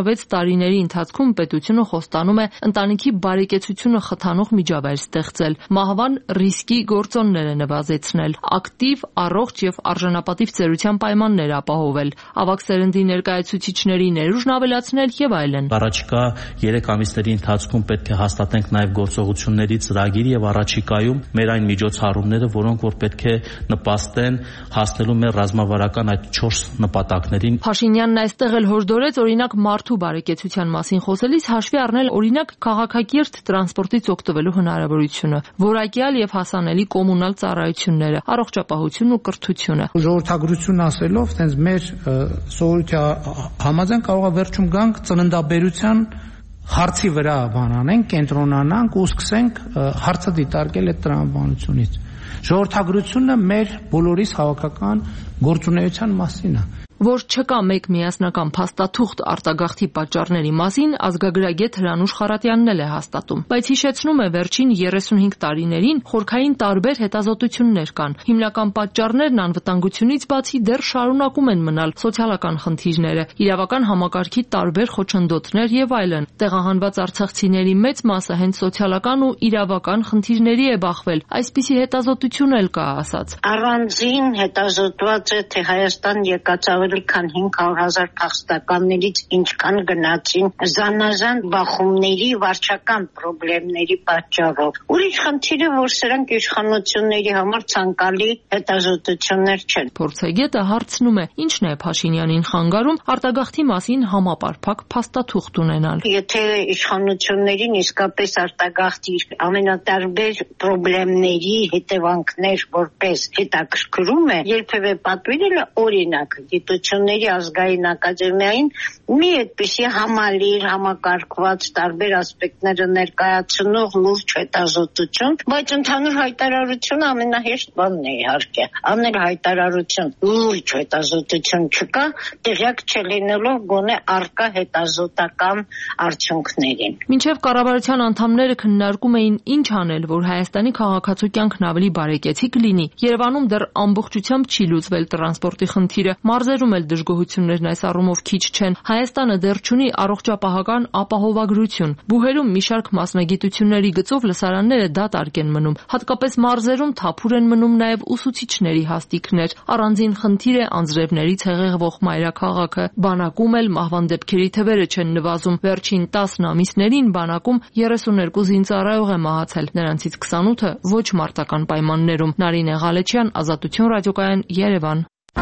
6 տարիների ընթացքում պետությունը խոստանում է ընտանիքի բարեկեցությունը խթանող միջավայր ստեղծել, մահվան ռիսկի գործոնները նվազեցնել, ակտիվ, առողջ եւ արժանապատիվ ծերության պայմաններ ապահովել, ավագ սերնդի ներկայացուցիչների ներուժն ավելացնել եւ այլն։ Առաջիկա 3 ամիսների ընթացքում պետք է հաստատենք նաեւ գործողությունների ծրագիր եւ առաջիկայում մեր այն միջոցառումները, որոնք որ պետք է նպաստեն հասնելու մեր ռազմավարական այդ 4 նպատակներին։ Փաշինյանն այստեղ էլ հորդորեց օրինակ մարդու բարեկեցության մասին խոսելիս հաշվի առնել օրինակ քաղաքակիրթ տրանսպորտից օգտվելու հնարավորությունը, որակյալ եւ հասանելի կոմունալ ծառայությունները, առողջապահությունն ու կրթությունը։ Ժողովրդագրություն ասելով, տենց մեր սովորույթի համաձայն կարող է վերջում գանք ծննդաբերության հարցի վրա բանանենք, կենտրոնանանք ու սկսենք հարցը դիտարկել այդ տրամաբանությունից։ Ժողովրդագրությունը մեր բոլորիս հավաքական գործունեության մասին է։ Որ չկա մեկ միասնական փաստաթուղթ արտագաղթի պատճառների մասին, ազգագրագետ Հրանուշ Խարատյանն էլ է հաստատում, բայց հիշեցնում է վերջին 35 տարիներին խորքային տարբեր հետազոտություններ կան։ Հիմնական պատճառներն անվտանգությունից բացի դեռ շարունակում են մնալ սոցիալական խնդիրները, իրավական համակարգի տարբեր խոչընդոտներ եւ այլն։ Տեղահանված արցախցիների մեծ մասը հենց սոցիալական ու իրավական խնդիրների է բախվել։ Այսպիսի հետազոտություն էլ կա, ասաց։ Առանձին հետազոտված է, թե Հայաստան եկած քան 500,000 փախստականներից ինչքան գնացին զանազան բախումների, վարչական խնդիրների պատճառով։ Ուրիշ խնդիրը, որ սրանք իշխանությունների համար ցանկալի հետազոտություններ չեն։ Փորձագետը հարցնում է, ինչն է Փաշինյանին խանգարում արտագաղթի մասին համապարփակ փաստաթուղթ ունենալ։ Եթե իշխանություններին իսկապես արտագաղթի ամենատարբեր խնդիրների հետևանքներ որպես հետաքրքրում է, երբևէ պատվիրել է օրինակ Գիտությունների ազգային ակադեմիային մի այդպիսի համալիր, համակարգված տարբեր ասպեկտները ներկայացնող լուրջ հետազոտություն, բայց ընդհանուր հայտարարությունը ամենահեշտ բանն է իհարկե։ Անել հայտարարություն, լուրջ հետազոտություն չկա, տեղյակ չլինելով գոնե առկա հետազոտական արդյունքներին։ Մինչև կառավարության անդամները քննարկում էին ինչ անել, որ Հայաստանի քաղաքացու կյանքն ավելի բարեկեցիկ լինի, Երևանում դեռ ամբողջությամբ չի լուծվել տրանսպորտի խնդիրը, մարզերում էլ դժգոհություններն այս առումով քիչ չեն։ Հայաստանը դեռ չունի առողջապահական ապահովագրություն։ Բուհերում մի շարք մասնագիտությունների գծով լսարանները դատարկ են մնում։ Հատկապես մարզերում թափուր են մնում նաև ուսուցիչների հաստիքներ։ Առանձին խնդիր է անձրևներից հեղեղվող մայրաքաղաքը։ Բանակում էլ մահվան դեպքերի թվերը չեն նվազում։ Վերջին 10 ամիսներին բանակում 32 զինծառայող է մահացել, նրանցից 28-ը ոչ մարտական պայմաններում։ Նարինե Ղալեչյան, Ազատություն ռադիոկայան, Երևան։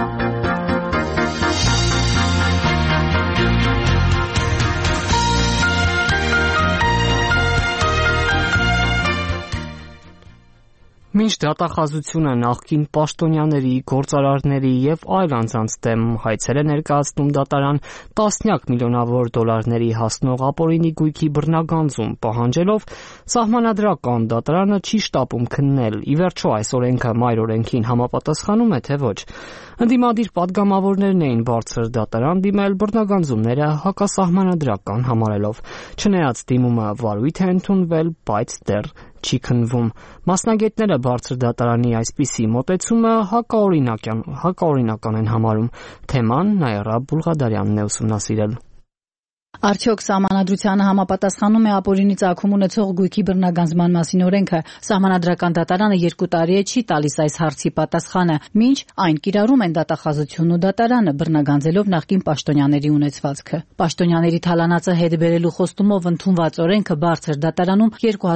Մինչ դատախազությունը նախկին պաշտոնյաների, գործարարների եւ այլ անձանց դեմ հայցեր է ներկայացնում դատարան, տասնյակ միլիոնավոր դոլարների հասնող ապօրինի գույքի բռնագանձում պահանջելով, սահմանադրական դատարանը չի շտապում քննել։ Ի վերջո այս օրենքը մայր օրենքին համապատասխանում է, թե ոչ։ Ընդդիմադիր падգամավորներն էին բարձր դատարան դիմել բռնագանձումները հակասահմանադրական համարելով։ Չնայած դիմումը վարույթ է ընդունվել, բայց դեռ չի քննվում։ Մասնագետները բարձր դատարանի այսպիսի մոտեցումը հակաօրինական են համարում։ Թեման Նաիրա Բուլղադարյանն է ուսումնասիրել։ Արդյոք սահմանադրությանը համապատասխանում է ապօրինի ծագում ունեցող գույքի բռնագանձման մասին օրենքը։ Սահմանադրական դատարանը 2 տարի է չի տալիս այս հարցի պատասխանը, մինչ այն կիրառում են դատախազությունն ու դատարանը բռնագանձելով նախկին պաշտոնյաների ունեցվածքը։ Պաշտոնյաների թալանածը հետ բերելու խոստումով ընդունված օրենքը բարձր դատարանում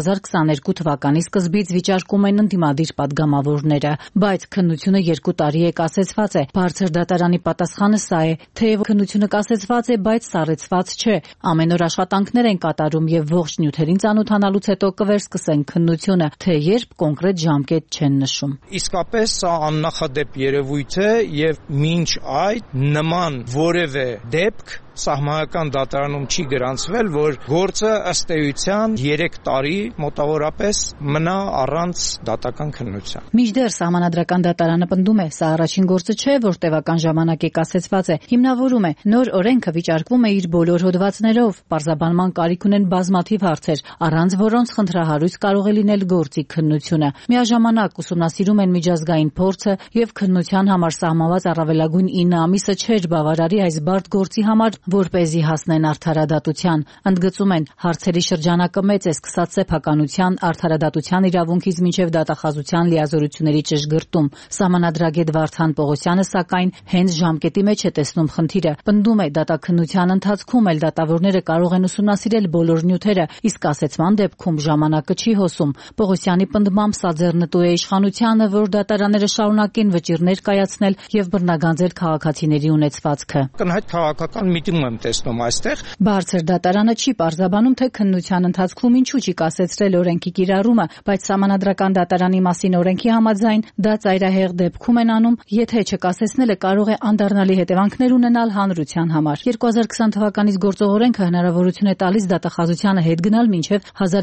2022 թվականի սկզբից վիճարկում են ընդդիմադիր падգամավորները, բայց քննությունը 2 տարի է կասեցված է։ Բարձր դատարանի պատասխանը սա է, թեև քննությունը կասեցված է, բայց սառեցված չէ։ Ամեն օր աշխատանքներ են կատարում եւ ողջ նյութերին ծանոթանալուց հետո կվերսկսեն քննությունը, թե երբ կոնկրետ ժամկետ չեն նշում։ Իսկապես սա աննախադեպ երևույթ է եւ մինչ այդ նման որևէ դեպք սահմանական դատարանում չի գրանցվել, որ գործը ըստ էության 3 տարի մոտավորապես մնա առանց դատական քննության։ Մինչդեռ սահմանադրական դատարանը պնդում է, սա առաջին գործը չէ, որ տևական ժամանակ է կասեցված է, հիմնավորում է, նոր օրենքը վիճարկվում է իր բոլոր հոդվածներով, պարզաբանման կարիք ունեն բազմաթիվ հարցեր, առանց որոնց խնդրահարույց կարող է լինել գործի քննությունը։ Միաժամանակ ուսումնասիրում են միջազգային փորձը եւ քննության համար սահմանված առավելագույն 9 ամիսը չէր բավարարի այս բարդ գործի համար որպեսզի հասնեն արդարադատության։ Ընդգծում են, հարցերի շրջանակը մեծ է, սկսած սեփականության, արդարադատության իրավունքից մինչև դատախազության լիազորությունների ճշգրտում։ Սահմանադրագետ Վարդան Պողոսյանը, սակայն, հենց ժամկետի մեջ է տեսնում խնդիրը։ Պնդում է, դատաքննության ընթացքում էլ դատավորները կարող են ուսումնասիրել բոլոր նյութերը, իսկ ասեցման դեպքում ժամանակը չի հոսում։ Պողոսյանի պնդմամբ սա ձեռնտու է իշխանությանը, որ դատարանները շարունակեն վճիռներ կայացնել եւ բռնագանձել քաղաքացիների ունեցվածքը։ Կնհայտ քաղաքական միտում եմ տեսնում այստեղ։ Բարձր դատարանը չի պարզաբանում, թե քննության ընթացքում ինչու չի կասեցրել օրենքի կիրառումը, բայց Սահմանադրական դատարանի մասին օրենքի համաձայն դա ծայրահեղ դեպքում են անում, եթե չկասեցնելը կարող է անդառնալի հետևանքներ ունենալ հանրության համար։ 2020 թվականից գործող օրենքը հնարավորություն է տալիս դատախազությանը հետ գնալ մինչև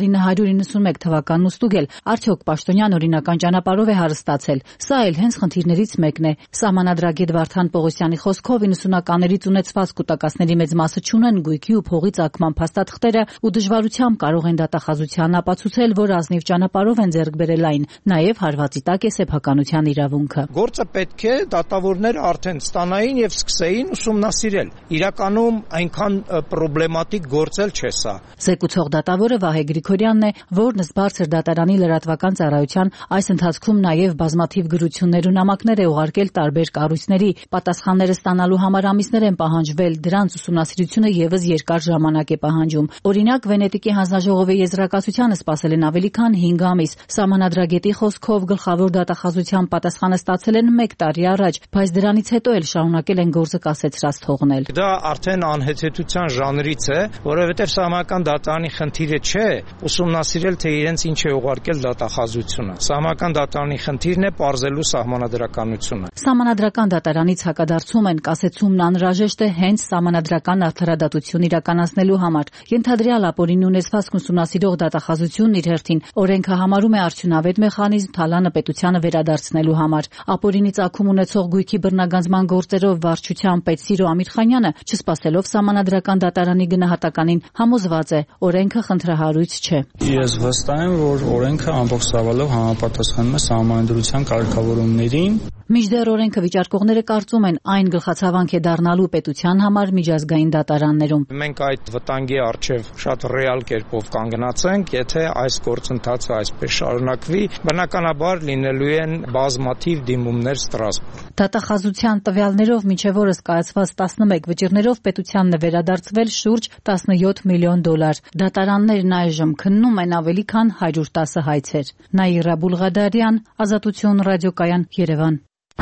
1991 թվականն ու ստուգել, արդյոք պաշտոնյան օրինական ճանապարհով է հարստացել։ Սա էլ հենց խնդիրներից մեկն է։ Սահմանադրագետ Վարդան Պողոսյանի խոսքով 90-ականներից ունեցված կուտակածների մեծ մասը չունեն գույքի ու փողի ծագման փաստաթղթերը ու դժվարությամբ կարող են դատախազության ապացուցել, որ ազնիվ ճանապարհով են ձեռք բերել այն։ Նաև հարվածի տակ է սեփականության իրավունքը։ Գործը պետք է դատավորները արդեն ստանային եւ սկսեին ուսումնասիրել։ Իրականում այնքան պրոբլեմատիկ գործ էլ չէ սա։ Զեկուցող դատավորը Վահե Գրիգորյանն է, որն ըստ Բարձր դատարանի լրատվական ծառայության այս ընթացքում նաև բազմաթիվ գրություններ ու նամակներ է ուղարկել տարբեր կառույցների։ Պատասխանները ստանալու համար ամիսներ են պահանջվել, դրանց ուսումնասիրությունը եւս երկար ժամանակ է պահանջում։ Օրինակ, Վենետիկի հանձնաժողովի եզրակացությանը սպասել են ավելի քան 5 ամիս։ Սահմանադրագետի խոսքով գլխավոր դատախազության պատասխանը ստացել են 1 տարի առաջ, բայց դրանից հետո էլ շարունակել են գործը կասեցրած թողնել։ Դա արդեն անհեթեթության ժանրից է, որովհետև Սահմանադրական դատարանի խնդիրը չէ ուսումնասիրել, թե իրենց ինչ է ուղարկել դատախազությունը։ Սահմանադրական դատարանի խնդիրն է պարզելու սահմանադրականությունը։ Սահմանադրական դատարանից հակադարձում են, կասեցումն անհրաժեշտ է հենց սահմանադրական արդարադատություն իրականացնելու համար։ Ենթադրյալ ապօրինի ունեցվածքն ուսումնասիրող դատախազությունն իր հերթին օրենքը համարում է արդյունավետ մեխանիզմ թալանը պետությանը վերադարձնելու համար։ Ապօրինի ծագում ունեցող գույքի բռնագանձման գործերով վարչության պետ Սիրո Ամիրխանյանը, չսպասելով Սահմանադրական դատարանի գնահատականին, համոզված է, օրենքը խնդրահարույց չէ։ Ես վստահ եմ, որ օրենքը ամբողջ ծավալով համապատասխանում է Սահմանադրության կարգավորումներին։ Մինչդեռ օրենքը վիճարկողները կարծում են, այն գլխացավանք է դառնալու պետության համար միջազգային դատարաններում։ Մենք այդ վտանգի առջև շատ ռեալ կերպով կանգնացենք, եթե այս գործընթացը այսպես շարունակվի, բնականաբար լինելու են բազմաթիվ դիմումներ Ստրասբուրգ։ Դատախազության տվյալներով մինչև օրս կայացված 11 վճիռներով պետությանն է վերադարձվել շուրջ $17 միլիոն։ Դատարաններն այժմ քննում են ավելի քան 110 հայցեր։ Նաիրա Բուլղադարյան, Ազատություն ռադիոկայան, Երևան։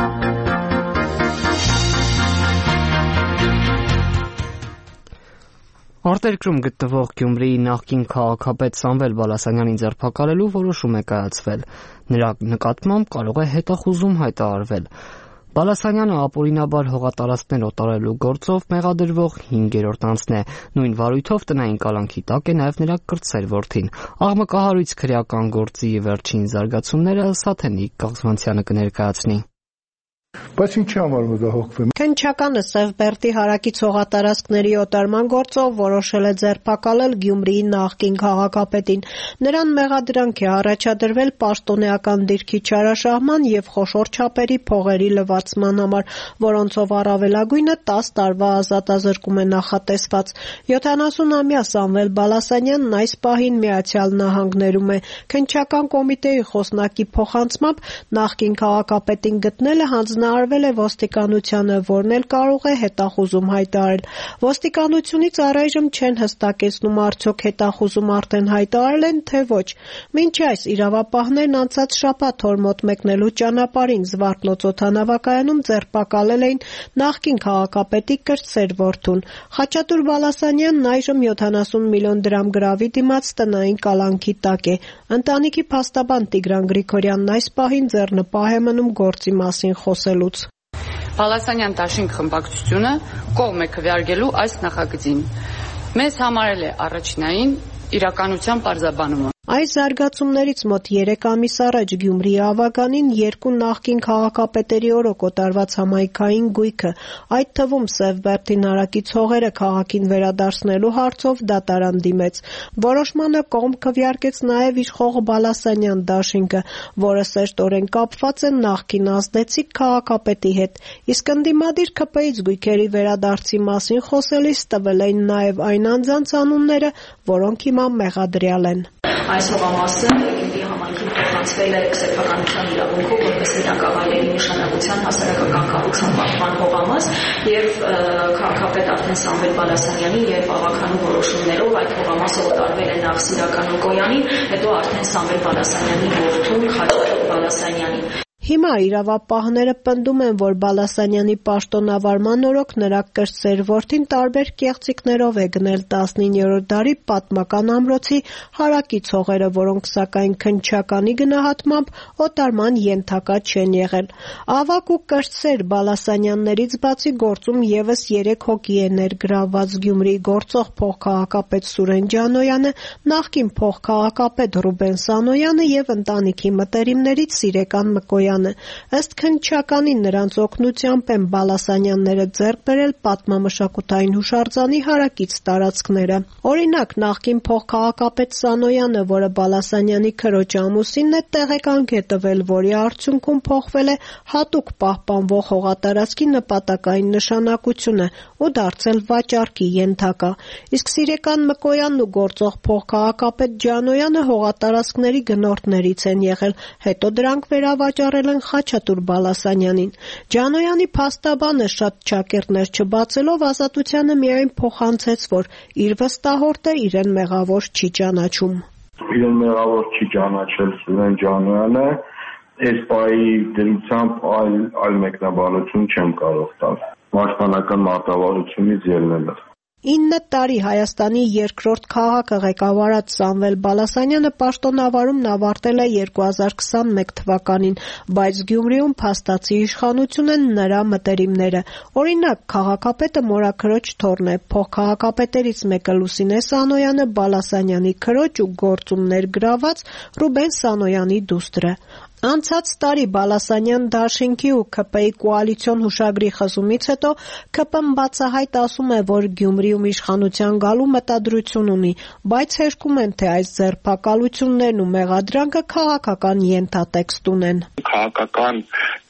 Արտերկրում գտնվող Գյումրիի նախկին քաղաքապետ Սամվել Բալասանյանին ձերբակալելու որոշում է կայացվել։ Նրա նկատմամբ կարող է հետախուզում հայտարարվել։ Բալասանյանը ապօրինաբար հողատարածքներ օտարելու գործով մեղադրվող 5-րդ անձն է։ Նույն վարույթով տնային կալանքի տակ է նաև նրա կրտսեր որդին։ Աղմկահարույց քրեական գործի վերջին զարգացումները Սաթենիկ Կաղզմանցյանը կներկայացնի։ Բայց ինչի համար մտահոգվում։ Քննչականը Սևբերդի հարակից հողատարածքների օտարման գործով որոշել է ձերբակալել Գյումրիի նախկին քաղաքապետին։ Նրան մեղադրանք է առաջադրվել պաշտոնեական դիրքի չարաշահման եւ խոշոր չափերի փողերի լվացման համար, որոնցով առավելագույնը 10 տարվա ազատազրկում է նախատեսված։ 70-ամյա Սամվել Բալասանյանն այս պահին Միացյալ Նահանգներում է։ Քննչական կոմիտեի խոսնակի փոխանցմամբ նախկին քաղաքապետին գտնելը հանձնարարվել է ոստիկանությանը, որն էլ կարող է հետախուզում հայտարարել։ Ոստիկանությունից առայժմ չեն հստակեցնում արդյոք հետախուզում արդեն հայտարարել են, թե ոչ։ Մինչ այս իրավապահներն անցած շաբաթ օր մոտ մեկնելու ճանապարհին Զվարթնոց օդանավակայանում ձերբակալել էին նախկին քաղաքապետի կրտսեր որդուն։ Խաչատուր Բալասանյանն այժմ 70 միլիոն դրամ գրավի դիմաց տնային կալանքի տակ է։ Ընտանիքի փաստաբան Տիգրան Գրիգորյանն այս պահին ձեռնպահ է մնում գործի մասին խոսելուց։ Բալասանյան Դաշինք խմբակցությունը կողմ է քվեարկելու այս նախագծին։ Մեզ համարել է առաջնային իրականության պարզաբանումը։ Այս զարգացումներից մոտ 3 ամիս առաջ Գյումրիի Ավագանին 2 նախկին քաղաքապետերի օրոք օտարված համայնքային գույքը, այդ թվում Սևբերդին հարակից հողերը քաղաքին վերադարձնելու հարցով դատարան դիմեց։ Որոշմանը կողմ քվեարկեց նաև իշխող Բալասանյան դաշինքը, որը սերտորեն կապված է նախկին ազդեցիկ քաղաքապետի հետ, իսկ ընդդիմադիր ՔՊ-ից գույքերի վերադարձի մասին խոսելիս տվել էին նաև այն անձանց անունները, որոնք հիմա մեղադրյալ են։ Այս հողամասը Գյումրիի համայնքին փոխանցվել է սեփականության իրավունքով որպես հետագավայրերի նշանակության հասարակական կառուցման պահպան հողամաս եւ քաղաքապետ արդեն Սամվել Բալասանյանի եւ ավականու որոշումներով այդ հողամասը օտարվել է նախ Սիրական Օկոյանին, հետո արդեն Սամվել Բալասանյանի որդուն Խաչատուր Բալասանյանին։ Հիմա իրավապահները պնդում են, որ Բալասանյանի պաշտոնավարման օրոք նրա կրտսեր որդին տարբեր կեղծիքներով է գնել 19-րդ դարի պատմական ամրոցի հարակից հողերը, որոնք սակայն քննչականի գնահատմամբ օտարման ենթակա չեն եղել։ Ավակ ու կրտսեր Բալասանյաններից բացի գործում եւս 3 հոգի է ներգրավված Գյումրիի գործող փոխքաղաքապետ Սուրեն Ջանոյանը, նախկին փոխքաղաքապետ Ռուբեն Սանոյանը եւ ընտանիքի մտերիմներից Սիրեկան Մկոյանը։ Ըստ քննչականի նրանց օգնությամբ են Բալասանյանները ձեռք բերել պատմամշակութային հուշարձանի հարակից տարածքները։ Օրինակ, նախկին փոխքաղաքապետ Սանոյանը, որը Բալասանյանի քրոջ ամուսինն է, տեղեկանք է տվել, որի արդյունքում փոխվել է հատուկ պահպանվող հողատարածքի նպատակային նշանակությունը ու դարձել վաճառքի ենթակա։ Իսկ Սիրեկան Մկոյանն ու գործող փոխքաղաքապետ Ջանոյանը հողատարածքների գնորդներից են եղել, հետո դրանք վերավաճառել են Խաչատուր Բալասանյանին։ Ջանոյանի փաստաբանը շատ ճակերտներ չբացելով Ազատությանը միայն փոխանցեց, որ իր վստահորդը իրեն մեղավոր չի ճանաչում։ Իրեն մեղավոր չի ճանաչել Սուրեն Ջանոյանը, այս պահի դրությամբ այլ մեկնաբանություն չեմ կարող տալ։ Պաշտպանական մարտավարությունից ելնելով։ 9 տարի Հայաստանի երկրորդ քաղաքը ղեկավարած Սամվել Բալասանյանը պաշտոնավարումն ավարտել է 2021 թվականին, բայց Գյումրիում փաստացի իշխանություն են նրա մտերիմները։ Օրինակ, քաղաքապետը մորաքրոջ թոռն է, փոխքաղաքապետերից մեկը Լուսինե Սանոյանը Բալասանյանի քրոջ ու գործում ներգրաված Ռուբեն Սանոյանի դուստրը։ Անցած տարի Բալասանյան դաշինքի ու ՔՊ-ի կոալիցիոն հուշագրի խզումից հետո ՔՊ-ն բացահայտ ասում է, որ Գյումրիում իշխանության գալու մտադրություն ունի, բայց հերքում են, թե այս ձերբակալություններն ու մեղադրանքը քաղաքական ենթատեքստ ունեն։ Քաղաքական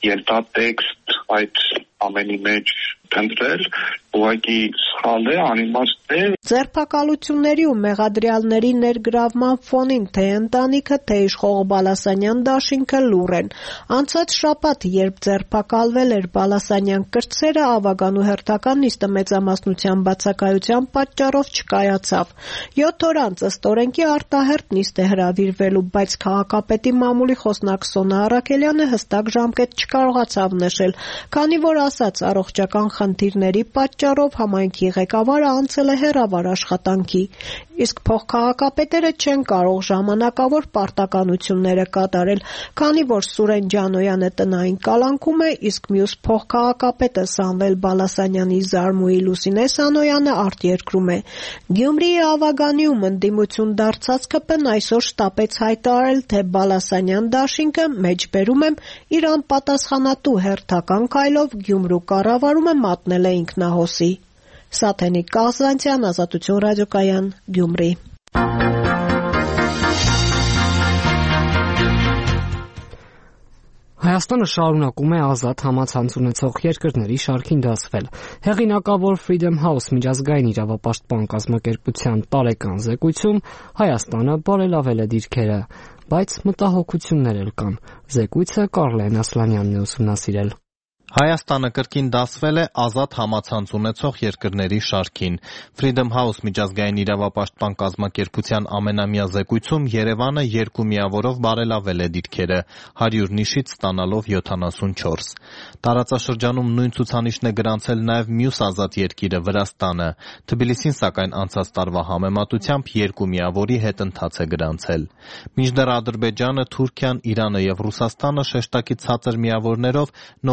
ենթատեքստ այդ ամենի մեջ փնտրել, ուղղակի սխալ է, անիմաստ է։ Ձերբակալությունների ու մեղադրյալների ներգրավման ֆոնին թե ընտանիքը, թե իշխող Բալասանյան դաշինքը լուռ են։ Անցած շաբաթ, երբ ձերբակալվել էր Բալասանյան կրտսերը, Ավագանու հերթական նիստը մեծամասնության բացակայության պատճառով չկայացավ։ 7 օր անց ըստ օրենքի արտահերթ նիստ է հրավիրվելու, բայց քաղաքապետի մամուլի խոսնակ Սոնա Առաքելյանը հստակ ժամկետ չկարողացավ նշել, քանի որ ասաց առողջական խնդիրների պատճառով համայնքի ղեկավարը անցել է հեռավար աշխատանքի, իսկ փոխքաղաքապետերը չեն կարող ժամանակավոր պարտականությունները կատարել, քանի որ Սուրեն Ջանոյանը տնային կալանքում է, իսկ մյուս փոխքաղաքապետը Սամվել Բալասանյանի զարմուհի Լուսինե Սանոյանը արտերկրում է։ Գյումրիի Ավագանիում ընդդիմություն դարձած ԿՊ-ն այսօր շտապեց հայտարարել, թե Բալասանյան դաշինքը մեջբերում եմ իր անպատասխանատու հերթական քայլով Գյումրու կառավարումը մատնել է ինքնահոսի։ Սաթենիկ Կազանցյան, Ազատություն ռադիոկայան, Գյումրի։ Հայաստանը շարունակում է ազատ համացանց ունեցող երկրների շարքին դասվել։ Հեղինակավոր Freedom House միջազգային իրավապաշտպան կազմակերպության տարեկան զեկույցում Հայաստանը բարելավել է դիրքերը, բայց մտահոգություններ էլ կան։ Զեկույցը Կարլեն Ասլանյանն է ուսումնասիրել։ Հայաստանը կրկին դասվել է ազատ համացանց ունեցող երկրների շարքին։ Freedom House միջազգային իրավապաշտպան կազմակերպության ամենամյա զեկույցում Երևանը 2 միավորով բարելավել է դիրքերը, 100 նիշից ստանալով 74։ Տարածաշրջանում նույն ցուցանիշն է գրանցել նաև մյուս ազատ երկիրը Վրաստանը։ Թբիլիսին սակայն անցած տարվա համեմատությամբ 2 միավորի հետընթաց է գրանցել։ Մինչդեռ Ադրբեջանը, Թուրքիան, Իրանը եւ Ռուսաստանը շեշտակի ցածր միավորներով նորից ոչ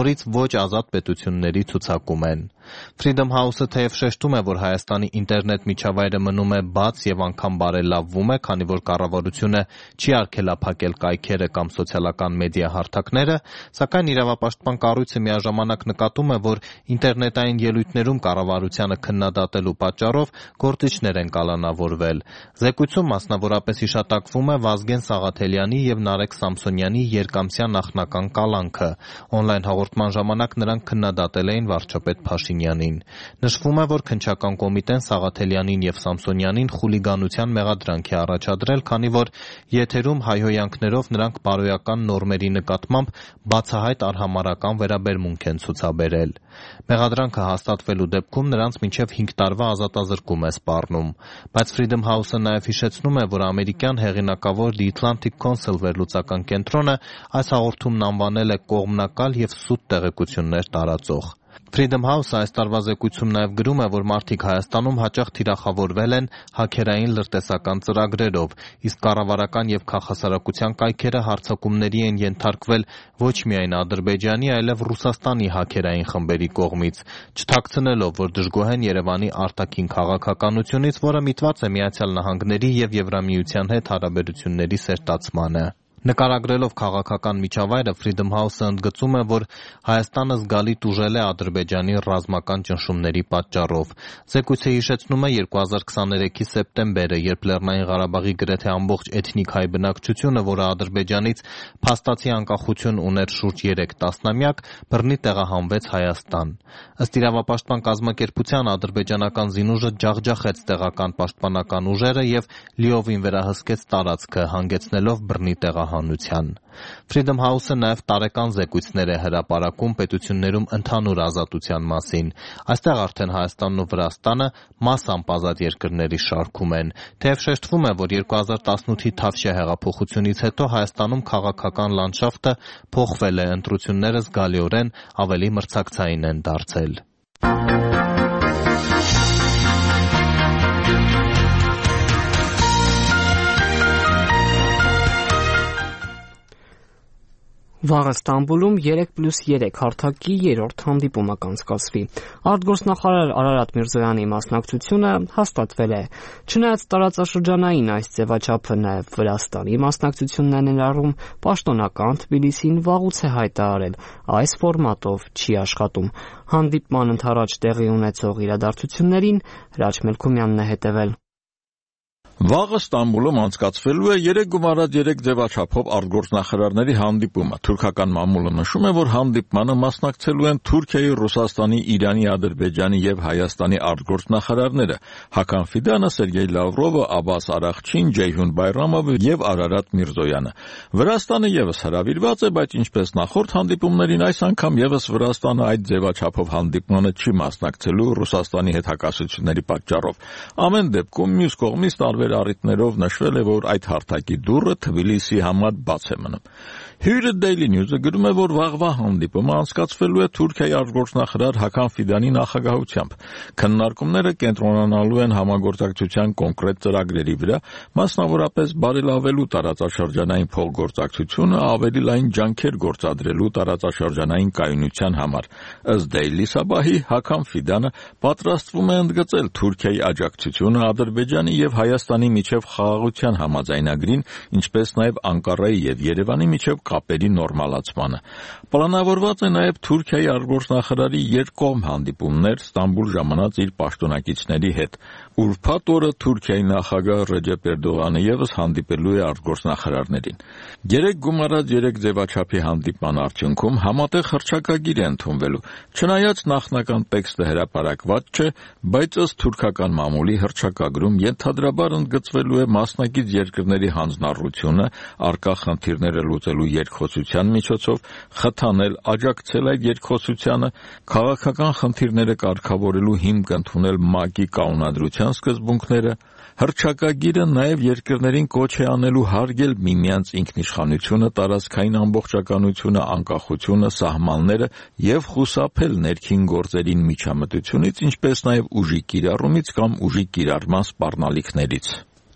ոչ ազատ պետությունների ցուցակում են։ Freedom House-ը թեև շեշտում է, որ Հայաստանի ինտերնետ միջավայրը մնում է բաց եւ անգամ բարելավվում է, քանի որ կառավարությունը չի արգելափակել կայքերը կամ սոցիալական մեդիա հարթակները, սակայն իրավապաշտպան կառույցը միաժամանակ նկատում է, որ ինտերնետային ելույթներում կառավարությանը քննադատելու պատճառով գործիչներ են կալանավորվել։ Զեկույցում մասնավորապես հիշատակվում է Վազգեն Սաղաթելյանի եւ Նարեկ Սամսոնյանի երկամսյա նախնական կալանքը։ Օնլայն հաղորդման ժամանակ նրանք քննադատել էին վարչապետ Փաշինյանին։ Նշվում է, որ քննչական կոմիտեն Սաղաթելյանին եւ Սամսոնյանին խուլիգանության մեղադրանք է առաջադրել, քանի որ եթերում հայհոյանքներով նրանք բարոյական նորմերի նկատմամբ բացահայտ արհամարհական վերաբերմունք են ցուցաբերել։ Մեղադրանքը հաստատվելու դեպքում նրանց մինչև 5 տարվա ազատազրկում է սպառնում։ Բայց Freedom House-ը նաև հիշեցնում է, որ ամերիկյան հեղինակավոր The Atlantic Council վերլուծական կենտրոնը այս հաղորդումն անվանել է կողմնակալ եւ սուտ տեղեկություններ տարածող։ Freedom House-ը այս տարվա զեկույցում նաև գրում է, որ մարդիկ Հայաստանում հաճախ թիրախավորվել են հաքերային լրտեսական ծրագրերով, իսկ կառավարական եւ քաղաքասարակության կայքերը հարձակումների են ենթարկվել ոչ միայն Ադրբեջանի, այլև Ռուսաստանի հաքերային խմբերի կողմից, չթաքցնելով, որ դժգոհ են Երևանի արտաքին քաղաքականությունից, որը միտված է Միացյալ Նահանգների եւ Եվրամիության հետ հարաբերությունների սերտացմանը։ Նկարագրելով քաղաքական միջավայրը, Freedom House-ը ընդգծում է, որ Հայաստանը զգալի տուժել է Ադրբեջանի ռազմական ճնշումների պատճառով։ Զեկույցը հիշեցնում է 2023-ի սեպտեմբերը, երբ Լեռնային Ղարաբաղի գրեթե ամբողջ էթնիկ հայ բնակչությունը, որը Ադրբեջանից փաստացի անկախություն ուներ շուրջ 3 տասնամյակ, բռնի տեղահանվեց Հայաստան։ Ըստ իրավապաշտպան կազմակերպության, ադրբեջանական զինուժը ջախջախեց տեղական պաշտպանական ուժերը եւ լիովին վերահսկեց տարածքը, հանգեցնելով բռնի տեղահանության։ Freedom House-ը նաև տարեկան զեկույցներ է հրապարակում պետություններում ընդհանուր ազատության մասին։ Այստեղ արդեն Հայաստանն ու Վրաստանը մասամբ ազատ երկրների շարքում են։ Թեև շեշտվում է, որ 2018-ի Թավշյա հեղափոխությունից հետո Հայաստանում քաղաքական լանդշաֆտը փոխվել է, ընտրությունները զգալիորեն ավելի մրցակցային են դարձել։ Վաղը Ստամբուլում 3+3 հարթակի 3-րդ հանդիպումը կանցկացվի։ Արտգործնախարար Արարատ Միրզոյանի մասնակցությունը հաստատվել է։ Չնայած տարածաշրջանային այս ձևաչափը նաև Վրաստանի մասնակցությունն է ներառում, պաշտոնական Թբիլիսին վաղուց է հայտարարել այս ֆորմատով չի աշխատում։ Հանդիպման ընդառաջ տեղի ունեցող իրադարձություններին Հրաչ Մելքումյանն է հետևել։ Վաղը Ստամբուլում անցկացվելու է 3+3 ձևաչափով արտգործնախարարների հանդիպումը։ Թուրքական մամուլը նշում է, որ հանդիպմանը մասնակցելու են Թուրքիայի, Ռուսաստանի, Իրանի, Ադրբեջանի եւ Հայաստանի արտգործնախարարները Հական Ֆիդանը, Սերգեյ Լավրովը, Աբբաս Արաղչին, Ջեյհուն Բայրամովը եւ Արարատ Միրզոյանը։ Վրաստանը եւս հրավիրված է, բայց ինչպես նախորդ հանդիպումներին, այս անգամ եւս Վրաստանը այդ ձևաչափով հանդիպմանը չի մասնակցելու Ռուսաստանի հետ հակասությունների պատճառով։ Ամեն դեպքում մյուս կողմից տարբեր առիթներով նշվել է, որ այդ հարթակի դուռը Թբիլիսի համար բաց է մնում։ Հյուրը Daily News-ը գրում է, որ վաղվա հանդիպումը անցկացվելու է Թուրքիայի արտգործնախարար Հական Ֆիդանի նախագահությամբ։ Քննարկումները կենտրոնանալու են համագործակցության կոնկրետ ծրագրերի վրա, մասնավորապես բարելավելու տարածաշրջանային փոխգործակցությունը, ավելի լայն ջանքեր գործադրելու տարածաշրջանային կայունության համար։ Ըստ Daily Sabah-ի, Հական Ֆիդանը պատրաստվում է ընդգծել Թուրքիայի աջակցությունը Ադրբեջանի եւ Հայաստանի միջև խաղաղության համաձայնագրին, ինչպես նաեւ Անկարայի եւ Երևանի միջև կապերի նորմալացմանը։ Պլանավորված է նաև Թուրքիայի արտգործնախարարի երկկողմ հանդիպումներ Ստամբուլ ժամանած իր պաշտոնակիցների հետ։ Ուրբաթ օրը Թուրքիայի նախագահ Ռեջեփ Էրդողանը եւս հանդիպելու է արտգործնախարարներին։ 3+3 ձևաչափի հանդիպման արդյունքում համատեղ հռչակագիր է ընդունվելու։ Չնայած նախնական տեքստը հրապարակված չէ, բայց ըստ թուրքական մամուլի հռչակագրում ենթադրաբար ընդգծվելու է մասնակից երկրների հանձնառությունը առկա խնդիրները լուծելու երկխոսության միջոցով, խթանել, աջակցել այդ երկխոսությանը, քաղաքական խնդիրները կարգավորելու հիմք ընդունել ՄԱԿ-ի կանոնադրության սկզբունքները։ Հռչակագիրը նաև երկրներին կոչ է անելու հարգել միմյանց ինքնիշխանությունը, տարածքային ամբողջականությունը, անկախությունը, սահմանները եւ խուսափել ներքին գործերին միջամտությունից, ինչպես նաև ուժի կիրառումից կամ ուժի կիրառման սպառնալիքներից։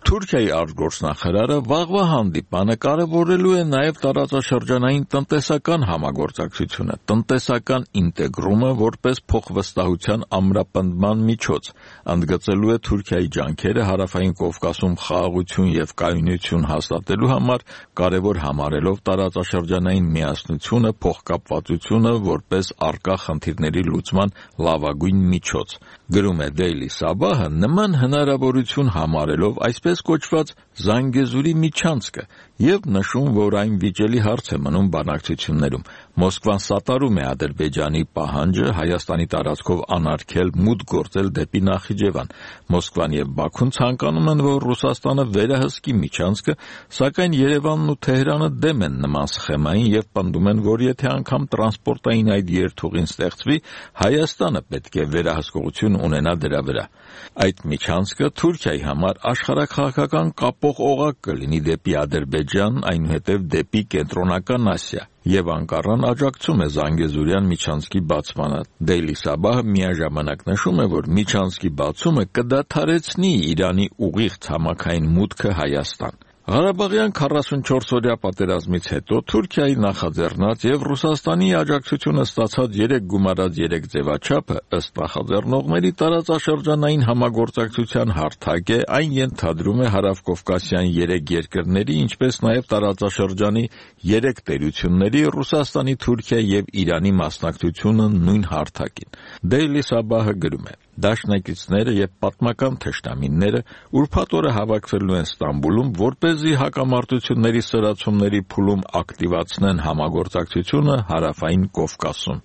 Թուրքիայի արտգործնախարարը վաղվա հանդիպանը կարևորելու է նաև տարածաշրջանային տնտեսական համագործակցությունը, տնտեսական ինտեգրումը որպես փոխվստահության ամրապնդման միջոց, ընդգծելու է Թուրքիայի ջանքերը Հարավային Կովկասում խաղաղություն եւ կայունություն հաստատելու համար, կարևոր համարելով տարածաշրջանային միասնությունը, փոխկապվածությունը որպես առկա խնդիրների լուծման լավագույն միջոց։ Գրում է Daily Sabah-ը նման հնարավորություն համարելով այսպես կոչված Զանգեզուրի միջանցքը եւ նշում, որ այն վիճելի հարց է մնում բանակցություններում։ Մոսկվան սատարում է Ադրբեջանի պահանջը Հայաստանի տարածքով անարգել մուտք գործել դեպի Նախիջևան։ Մոսկվան եւ Բաքուն ցանկանում են, որ Ռուսաստանը վերահսկի միջանցքը, սակայն Երևանն ու Թեհրանը դեմ են նման սխեմային եւ պնդում են, որ եթե անգամ տրանսպորտային այդ երթուղին ստեղծվի, Հայաստանը պետք է վերահսկողություն ունենա դրա վրա։ Այդ միջանցքը Թուրքիայի համար աշխարհաքաղաքական կապող օղակ կլինի դեպի Ադրբեջան, այնուհետև դեպի Կենտրոնական Ասիա, եւ անկառան աջակցում է Զանգեզուրյան միջանցքի բացմանը։ Daily Sabah-ը միաժամանակ նշում է, որ միջանցքի բացումը կդադարեցնի Իրանի ուղիղ ցամաքային մուտքը Հայաստան։ Ղարաբաղյան 44-օրյա պատերազմից հետո Թուրքիայի նախաձեռնած եւ Ռուսաստանի աջակցությունը ստացած 3 գումարած 3 ձևաչափը ըստ նախաձեռնողների տարածաշրջանային համագործակցության հարթակ է, այն ենթադրում է հարավկովկասյան 3 երկրների, ինչպես նաեւ տարածաշրջանի 3 տերությունների Ռուսաստանի, Թուրքիայի եւ Իրանի մասնակցությունը նույն հարթակին։ Daily Sabah-ը գրում է. Դաշնակիցները եւ պատմական թշնամիները ուրբաթ օրը հավաքվելու են Ստամբուլում, որպեսզի հակամարտությունների սրացումների փուլում ակտիվացնեն համագործակցությունը Հարավային Կովկասում։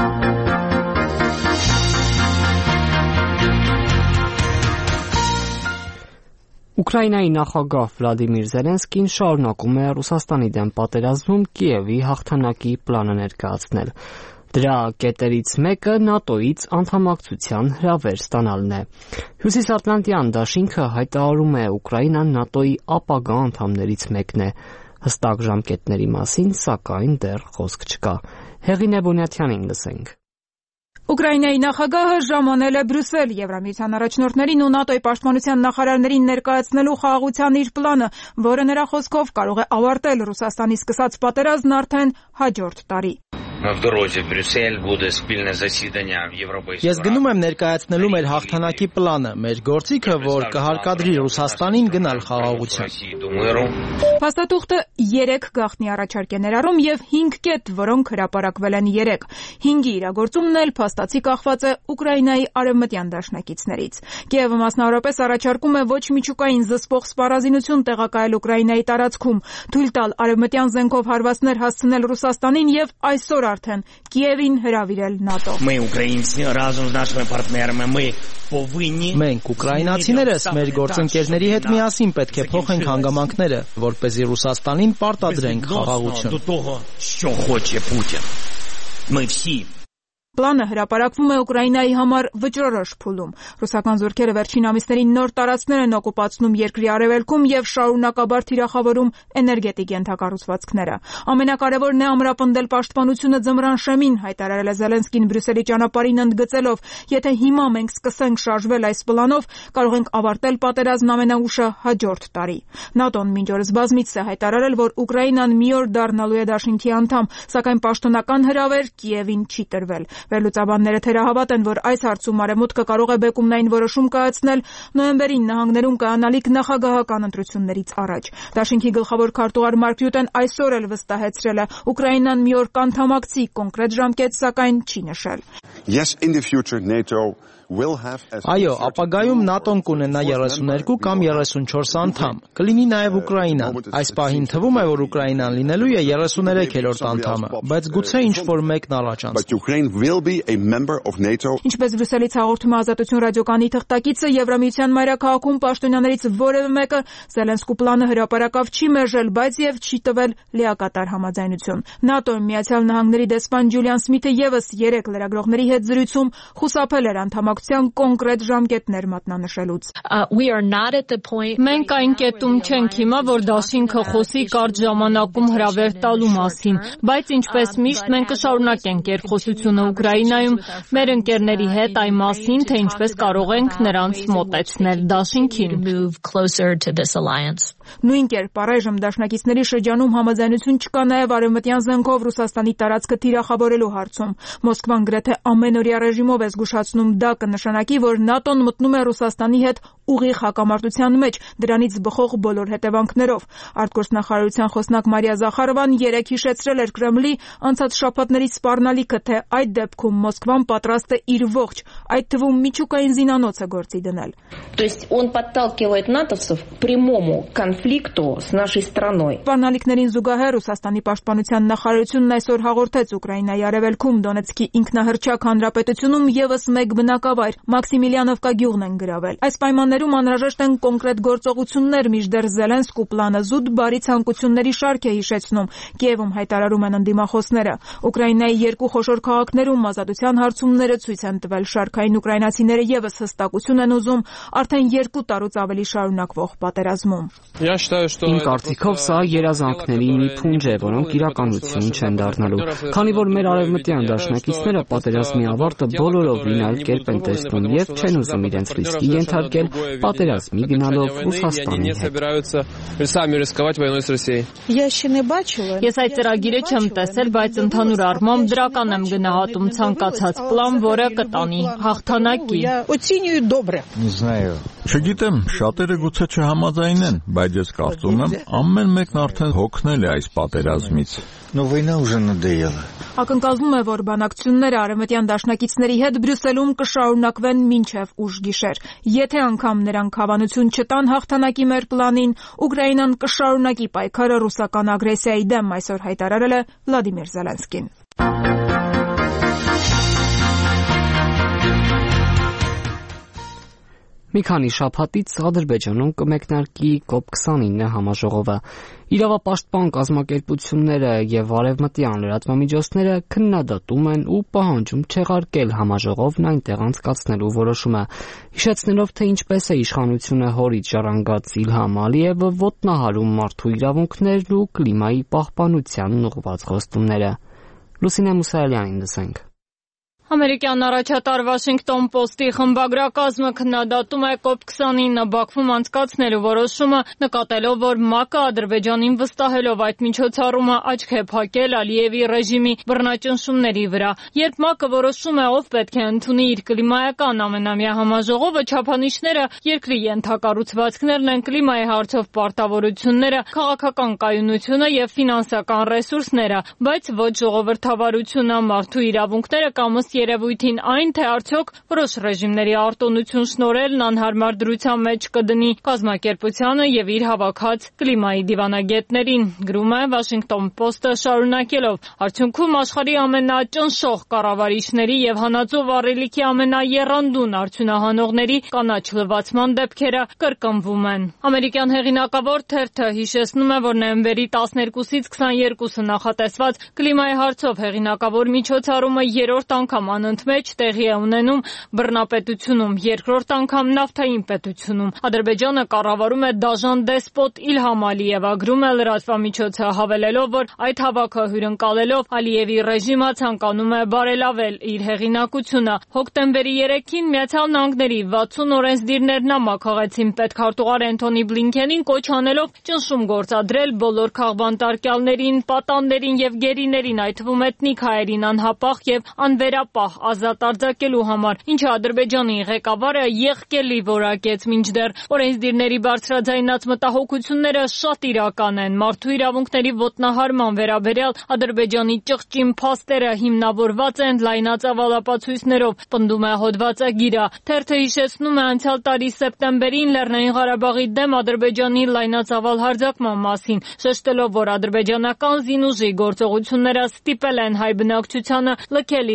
Ուկրաինայի նախագահ Վլադիմիր Զելենսկին շարունակում է Ռուսաստանի դեմ պատերազմում Կիևի հաղթանակի պլանը ներկայացնել։ Դրա կետերից մեկը ՆԱՏՕ-ից անդամակցության հրավեր ստանալն է։ Հյուսիսատլանտյան դաշինքը հայտարարում է Ուկրաինան ՆԱՏՕ-ի ապագա անդամներից մեկն է։ Հստակ ժամկետների մասին, սակայն դեռ խոսք չկա։ Հեղինե Բոնյաթյանին լսենք։ Ուկրաինայի նախագահը ժամանել է Բրյուսել Եվրամիության առաջնորդներին ու ՆԱՏՕ-ի պաշտպանության նախարարներին ներկայացնելու խաղաղության իր պլանը, որը նրա խոսքով կարող է ավարտել Ռուսաստանի սկսած պատերազմն արդեն հաջորդ տարի։ Ես գնում եմ ներկայացնելու մեր հաղթանակի պլանը, մեր գործիքը, որ կհարկադրի Ռուսաստանին գնալ խաղաղության։ Փաստաթուղթը 3 գաղտնի առաջարկ է ներառում եւ 5 կետ, որոնք հրապարակվել են 3։ 5-ի իրագործումն էլ փաստացի կախված է Ուկրաինայի արևմտյան դաշնակիցներից։ Կիևը մասնավորապես առաջարկում է ոչ միջուկային զսպող սպառազինություն տեղակայել Ուկրաինայի տարածքում, թույլ տալ արևմտյան զենքով հարվածներ հասցնել Ռուսաստանին եւ այսօր արդեն Կիևին հրավիրել ՆԱՏՕ։ Մենք ուկրաինացիներս մեր գործընկերների հետ միասին պետք է փոխենք հանգամանքները, որպեսզի Ռուսաստանին պարտադրենք խաղաղություն։ Պլանը հրապարակվում է Ուկրաինայի համար վճռորոշ փուլում։ Ռուսական զորքերը վերջին ամիսներին նոր տարածքներ են օկուպացնում երկրի արևելքում եւ շարունակաբար թիրախավորում էներգետիկ ենթակառուցվածքները։ Ամենակարևորն է ամրապնդել պաշտպանությունը ձմռան շեմին, հայտարարել է Զելենսկին Բրյուսելի ճանապարհին ընդգծելով. եթե հիմա մենք սկսենք շարժվել այս պլանով, կարող ենք ավարտել պատերազմն ամենաուշը հաջորդ տարի։ ՆԱՏՕ-ն մինչ օրս բազմիցս է հայտարարել, որ Ուկրաինան մի օր դառնալու է դաշինքի անդամ, սակայն պաշտոնական հրավեր Կիևին չի տրվել։ Վերլուծաբանները թերահավատ են, որ այս հարցում Արևմուտքը կարող է բեկումնային որոշում կայացնել նոյեմբերին նահանգներում կայանալիք նախագահական ընտրություններից առաջ։ Դաշինքի գլխավոր քարտուղար Մարկ Ռյուտեն այսօր էլ վստահեցրել է, Ուկրաինան մի օր կանդամակցի, կոնկրետ ժամկետ սակայն չի նշել։ Այո, ապագայում ՆԱՏՕ-ն կունենա 32 կամ 34 անդամ։ Կլինի նաև Ուկրաինան։ Այս պահին թվում է, որ Ուկրաինան լինելու է 33-րդ անդամը, բայց գուցե ինչ-որ մեկն առաջ անցնի։ Ինչպես Բրյուսելից հաղորդում է Ազատություն ռադիոկայանի թղթակիցը, Եվրամիության մայրաքաղաքում պաշտոնյաներից որևէ մեկը Զելենսկու պլանը հրապարակավ չի մերժել, բայց եւ չի տվել լիակատար համաձայնություն։ ՆԱՏՕ-ի Միացյալ Նահանգների դեսպան Ջուլիան Սմիթը եւս 3 լրագրողների հետ զրույցում խուսափել էր անդամակցության փոխության կոնկրետ ժամկետներ մատնանշելուց։ Մենք այն կետում չենք հիմա, որ դաշինքը խոսի կարճ ժամանակում հրավեր տալու մասին, բայց ինչպես միշտ մենք կշարունակենք երկխոսությունը Ուկրաինայում մեր ընկերների հետ այն մասին, թե ինչպես կարող ենք նրանց մոտեցնել դաշինքին։ Նույն կերպ առայժմ դաշնակիցների շրջանում համաձայնություն չկա նաև արևմտյան զենքով Ռուսաստանի տարածքը թիրախավորելու հարցում։ Մոսկվան գրեթե ամենօրյա ռեժիմով է զգուշացնում, դա կնշանակի, որ ՆԱՏՕ-ն մտնում է Ռուսաստանի հետ ուղիղ հակամարտության մեջ, դրանից բխող բոլոր հետևանքներով։ Արտգործնախարարության խոսնակ Մարիա Զախարովան երեկ հիշեցրել էր Կրեմլի անցած շաբաթներից սպառնալիքը, թե այդ դեպքում Մոսկվան պատրաստ է իր ողջ, այդ թվում միջուկային զինանոցը գործի դնել։ Սպառնալիքներին զուգահեռ Ռուսաստանի պաշտպանության նախարարությունն այսօր հաղորդեց Ուկրաինայի արևելքում Դոնեցկի ինքնահռչակ հանրապետությունում եւս մեկ բնակավայր Մաքսիմիլիանովկա գյուղն են գրավել։ Այս պայմաններում անհրաժեշտ են կոնկրետ գործողություններ, մինչդեռ Զելենսկու պլանը զուտ բարի ցանկությունների շարք է հիշեցնում, Կիևում հայտարարում են ընդդիմախոսները։ Ուկրաինայի երկու խոշոր քաղաքներում ազատության հարցումները ցույց են տվել, շարքային ուկրաինացիները եւս հստակություն են ուզում արդեն 2 տարուց ավելի շարունակվող պատերազմում։ Իմ կարծիքով սա երազանքների մի փունջ է, որոնք իրականություն չեն դառնալու, քանի որ մեր արևմտյան դաշնակիցները պատերազմի ավարտը բոլորովին այլ կերպ են տեսնում եւ չեն ուզում իրենց ռիսկի ենթարկել պատերազմի գնալով Ռուսաստանի հետ։ Ես այդ ծրագիրը չեմ տեսել, բայց ընդհանուր առմամբ դրական եմ գնահատում ցանկացած պլան, որը կտանի հաղթանակի։ Չգիտեմ, շատերը գուցե չհամաձայնեն, բայց ես կարծում եմ, ամեն մեկն արդեն հոգնել է այս պատերազմից։ Ակնկալվում է, որ բանակցությունները արևմտյան դաշնակիցների հետ Բրյուսելում կշարունակվեն մինչև ուշ գիշեր։ Եթե անգամ նրանք հավանություն չտան հաղթանակի մեր պլանին, Ուկրաինան կշարունակի պայքարը ռուսական ագրեսիայի դեմ, այսօր հայտարարել է Վլադիմիր Զելենսկին։ Մի քանի շաբաթից Ադրբեջանում կմեկնարկի COP29 համաժողովը։ Իրավապաշտպան կազմակերպությունները եւ արևմտյան լրատվամիջոցները քննադատում են ու պահանջում չեղարկել համաժողովն այնտեղ անցկացնելու որոշումը, հիշեցնելով, թե ինչպես է իշխանությունը հորից ժառանգած Իլհամ Ալիևը ոտնահարում մարդու իրավունքներն ու կլիմայի պահպանությանն ուղղված խոստումները։ Լուսինե Մուսայելյանին լսենք։ Ամերիկյան առաջատար Washington Post-ի խմբագրակազմը քննադատում է COP29 Բաքվում անցկացնելու որոշումը, նկատելով, որ ՄԱԿ-ը Ադրբեջանին վստահելով այդ միջոցառումը աչք է փակել Ալիևի ռեժիմի բռնաճնշումների վրա։ Երբ ՄԱԿ-ը որոշում է, ով պետք է ընդունի իր կլիմայական ամենամյա համաժողովը, չափանիշները, երկրի ենթակառուցվածքներն են, կլիմայի հարցով պարտավորությունները, քաղաքական կայունությունը եւ ֆինանսական ռեսուրսները, բայց ոչ ժողովրդավարությունը, մարդու իրավունքները կամ երևույթին այն, թե արդյոք որոշ ռեժիմների արտոնություն շնորհելն անհարմար դրության մեջ կդնի կազմակերպությանը եւ իր հավաքած կլիմայի դիվանագետներին, գրում է Washington Post-ը շարունակելով. Արդյունքում աշխարհի ամենաճնշող կառավարիչների եւ հանածո վառելիքի ամենաեռանդուն արդյունահանողների կանաչ լվացման դեպքերը կրկնվում են։ Ամերիկյան հեղինակավոր թերթը հիշեցնում է, որ նոյեմբերի 12-ից 22-ը նախատեսված կլիմայի հարցով հեղինակավոր միջոցառումը երրորդ անգամ անընդմեջ տեղի է ունենում բռնապետությունում, երկրորդ անգամ նավթային պետությունում։ Ադրբեջանը կառավարում է դաժան դեսպոտ Իլհամ Ալիևը, գրում է լրատվամիջոցը, հավելելով, որ այդ հավաքը հյուրընկալելով Ալիևի ռեժիմը ցանկանում է բարելավել իր հեղինակությունը։ Հոկտեմբերի 3-ին Միացյալ Նահանգների 60 օրենսդիրներ նամակ հղեցին պետքարտուղար Էնթոնի Բլինքենին, կոչ անելով ճնշում գործադրել բոլոր քաղբանտարկյալներին, պատաններին եւ գերիներին, այդ թվում էթնիկ հայերին անհապաղ եւ անվերապահ ազատ արձակելու համար, ինչը Ադրբեջանի ղեկավարը եղկելի որակեց, մինչդեռ օրենսդիրների բարձրաձայնած մտահոգությունները շատ իրական են։ Մարդու իրավունքների ոտնահարման վերաբերյալ Ադրբեջանի ճղճին փաստերը հիմնավորված են լայնածավալ ապացույցներով, պնդում է հոդվածագիրը։ Թերթը հիշեցնում է անցյալ տարի սեպտեմբերին Լեռնային Ղարաբաղի դեմ Ադրբեջանի լայնածավալ հարձակման մասին, շեշտելով, որ ադրբեջանական զինուժի գործողությունները ստիպել են հայ բնակչությանը լքել իրենց տները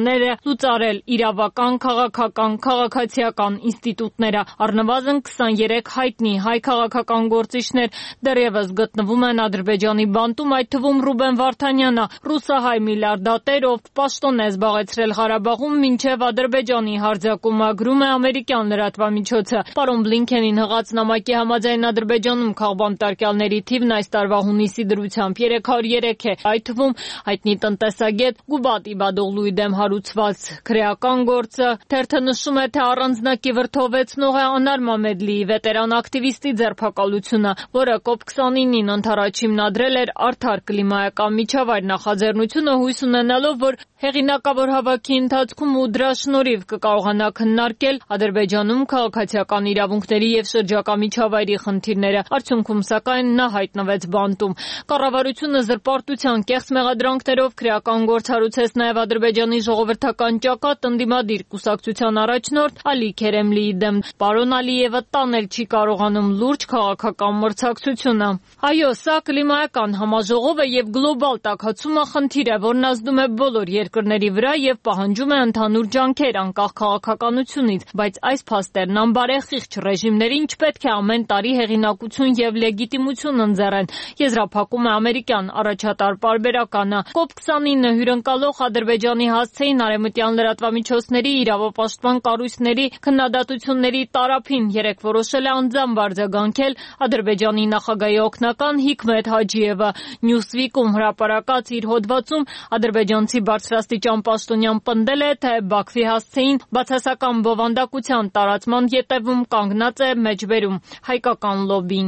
պաշտոնյաները լուծարել իրավական, քաղաքական, քաղաքացիական ինստիտուտները։ Առնվազն 23 հայտնի հայ քաղաքական գործիչներ դեռևս գտնվում են Ադրբեջանի բանտում, այդ թվում Ռուբեն Վարդանյանը, ռուսահայ միլիարդատեր, ով պաշտոն է զբաղեցրել Ղարաբաղում մինչև Ադրբեջանի հարձակումը, գրում է ամերիկյան լրատվամիջոցը։ Պարոն Բլինքենին հղած նամակի համաձայն Ադրբեջանում քաղբանտարկյալների թիվն այս տարվա հունիսի դրությամբ 303 է, այդ թվում հայտնի տնտեսագետ Գուբատ Իբադօղլուի դեմ հարուցված քրեական գործը։ Թերթը նշում է, թե առանձնակի վրդովեցնող է Անար Մամեդլիի վետերան ակտիվիստի ձերբակալությունը, որը COP29-ին ընդառաջ հիմնադրել էր արդար կլիմայական միջավայր նախաձեռնությունը, հույս ունենալով, որ հեղինակավոր հավաքի ընթացքում ու դրա շնորհիվ կկարողանա քննարկել Ադրբեջանում քաղաքացիական իրավունքների եւ շրջակա միջավայրի խնդիրները։ Արդյունքում, սակայն, նա հայտնվեց բանտում։ Կառավարությունը զրպարտության կեղծ մեղադրանքներով քրեական գործ հարուցեց նաև Ադրբեջանի ժողովրդական ճակատ ընդդիմադիր կուսակցության առաջնորդ Ալի Քերեմլիի դեմ։ Պարոն Ալիևը տանել չի կարողանում լուրջ քաղաքական մրցակցությունը։ Այո, սա կլիմայական համաժողով է եւ գլոբալ տաքացումը խնդիր է, որն ազդում է բոլոր երկրների վրա եւ պահանջում է ընդհանուր ջանքեր անկախ քաղաքականությունից, բայց այս փաստերն անբարեխիղճ ռեժիմներին չպետք է ամեն տարի հեղինակություն եւ լեգիտիմություն ընձեռեն, եզրափակում է ամերիկյան առաջատար պարբերականը։ COP29 հյուրընկալող Ադրբեջանի հասցեին արևմտյան լրատվամիջոցների իրավապաշտպան կառույցների քննադատությունների տարափին երեկ որոշել է անձամբ արձագանքել Ադրբեջանի նախագահի օգնական Հիկմետ Հաջիևը։ Newsweek-ում հրապարակած իր հոդվածում ադրբեջանցի բարձրաստիճան պաշտոնյան պնդել է, թե Բաքվի հասցեին բացասական բովանդակության տարածման ետևում կանգնած է մեջբերում հայկական լոբին։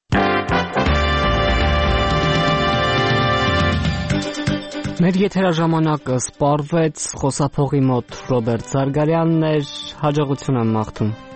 Մեր եթերաժամանակը սպառվեց, խոսափողի մոտ Ռոբերտ Զարգարյանն էր, հաջողություն եմ մաղթում։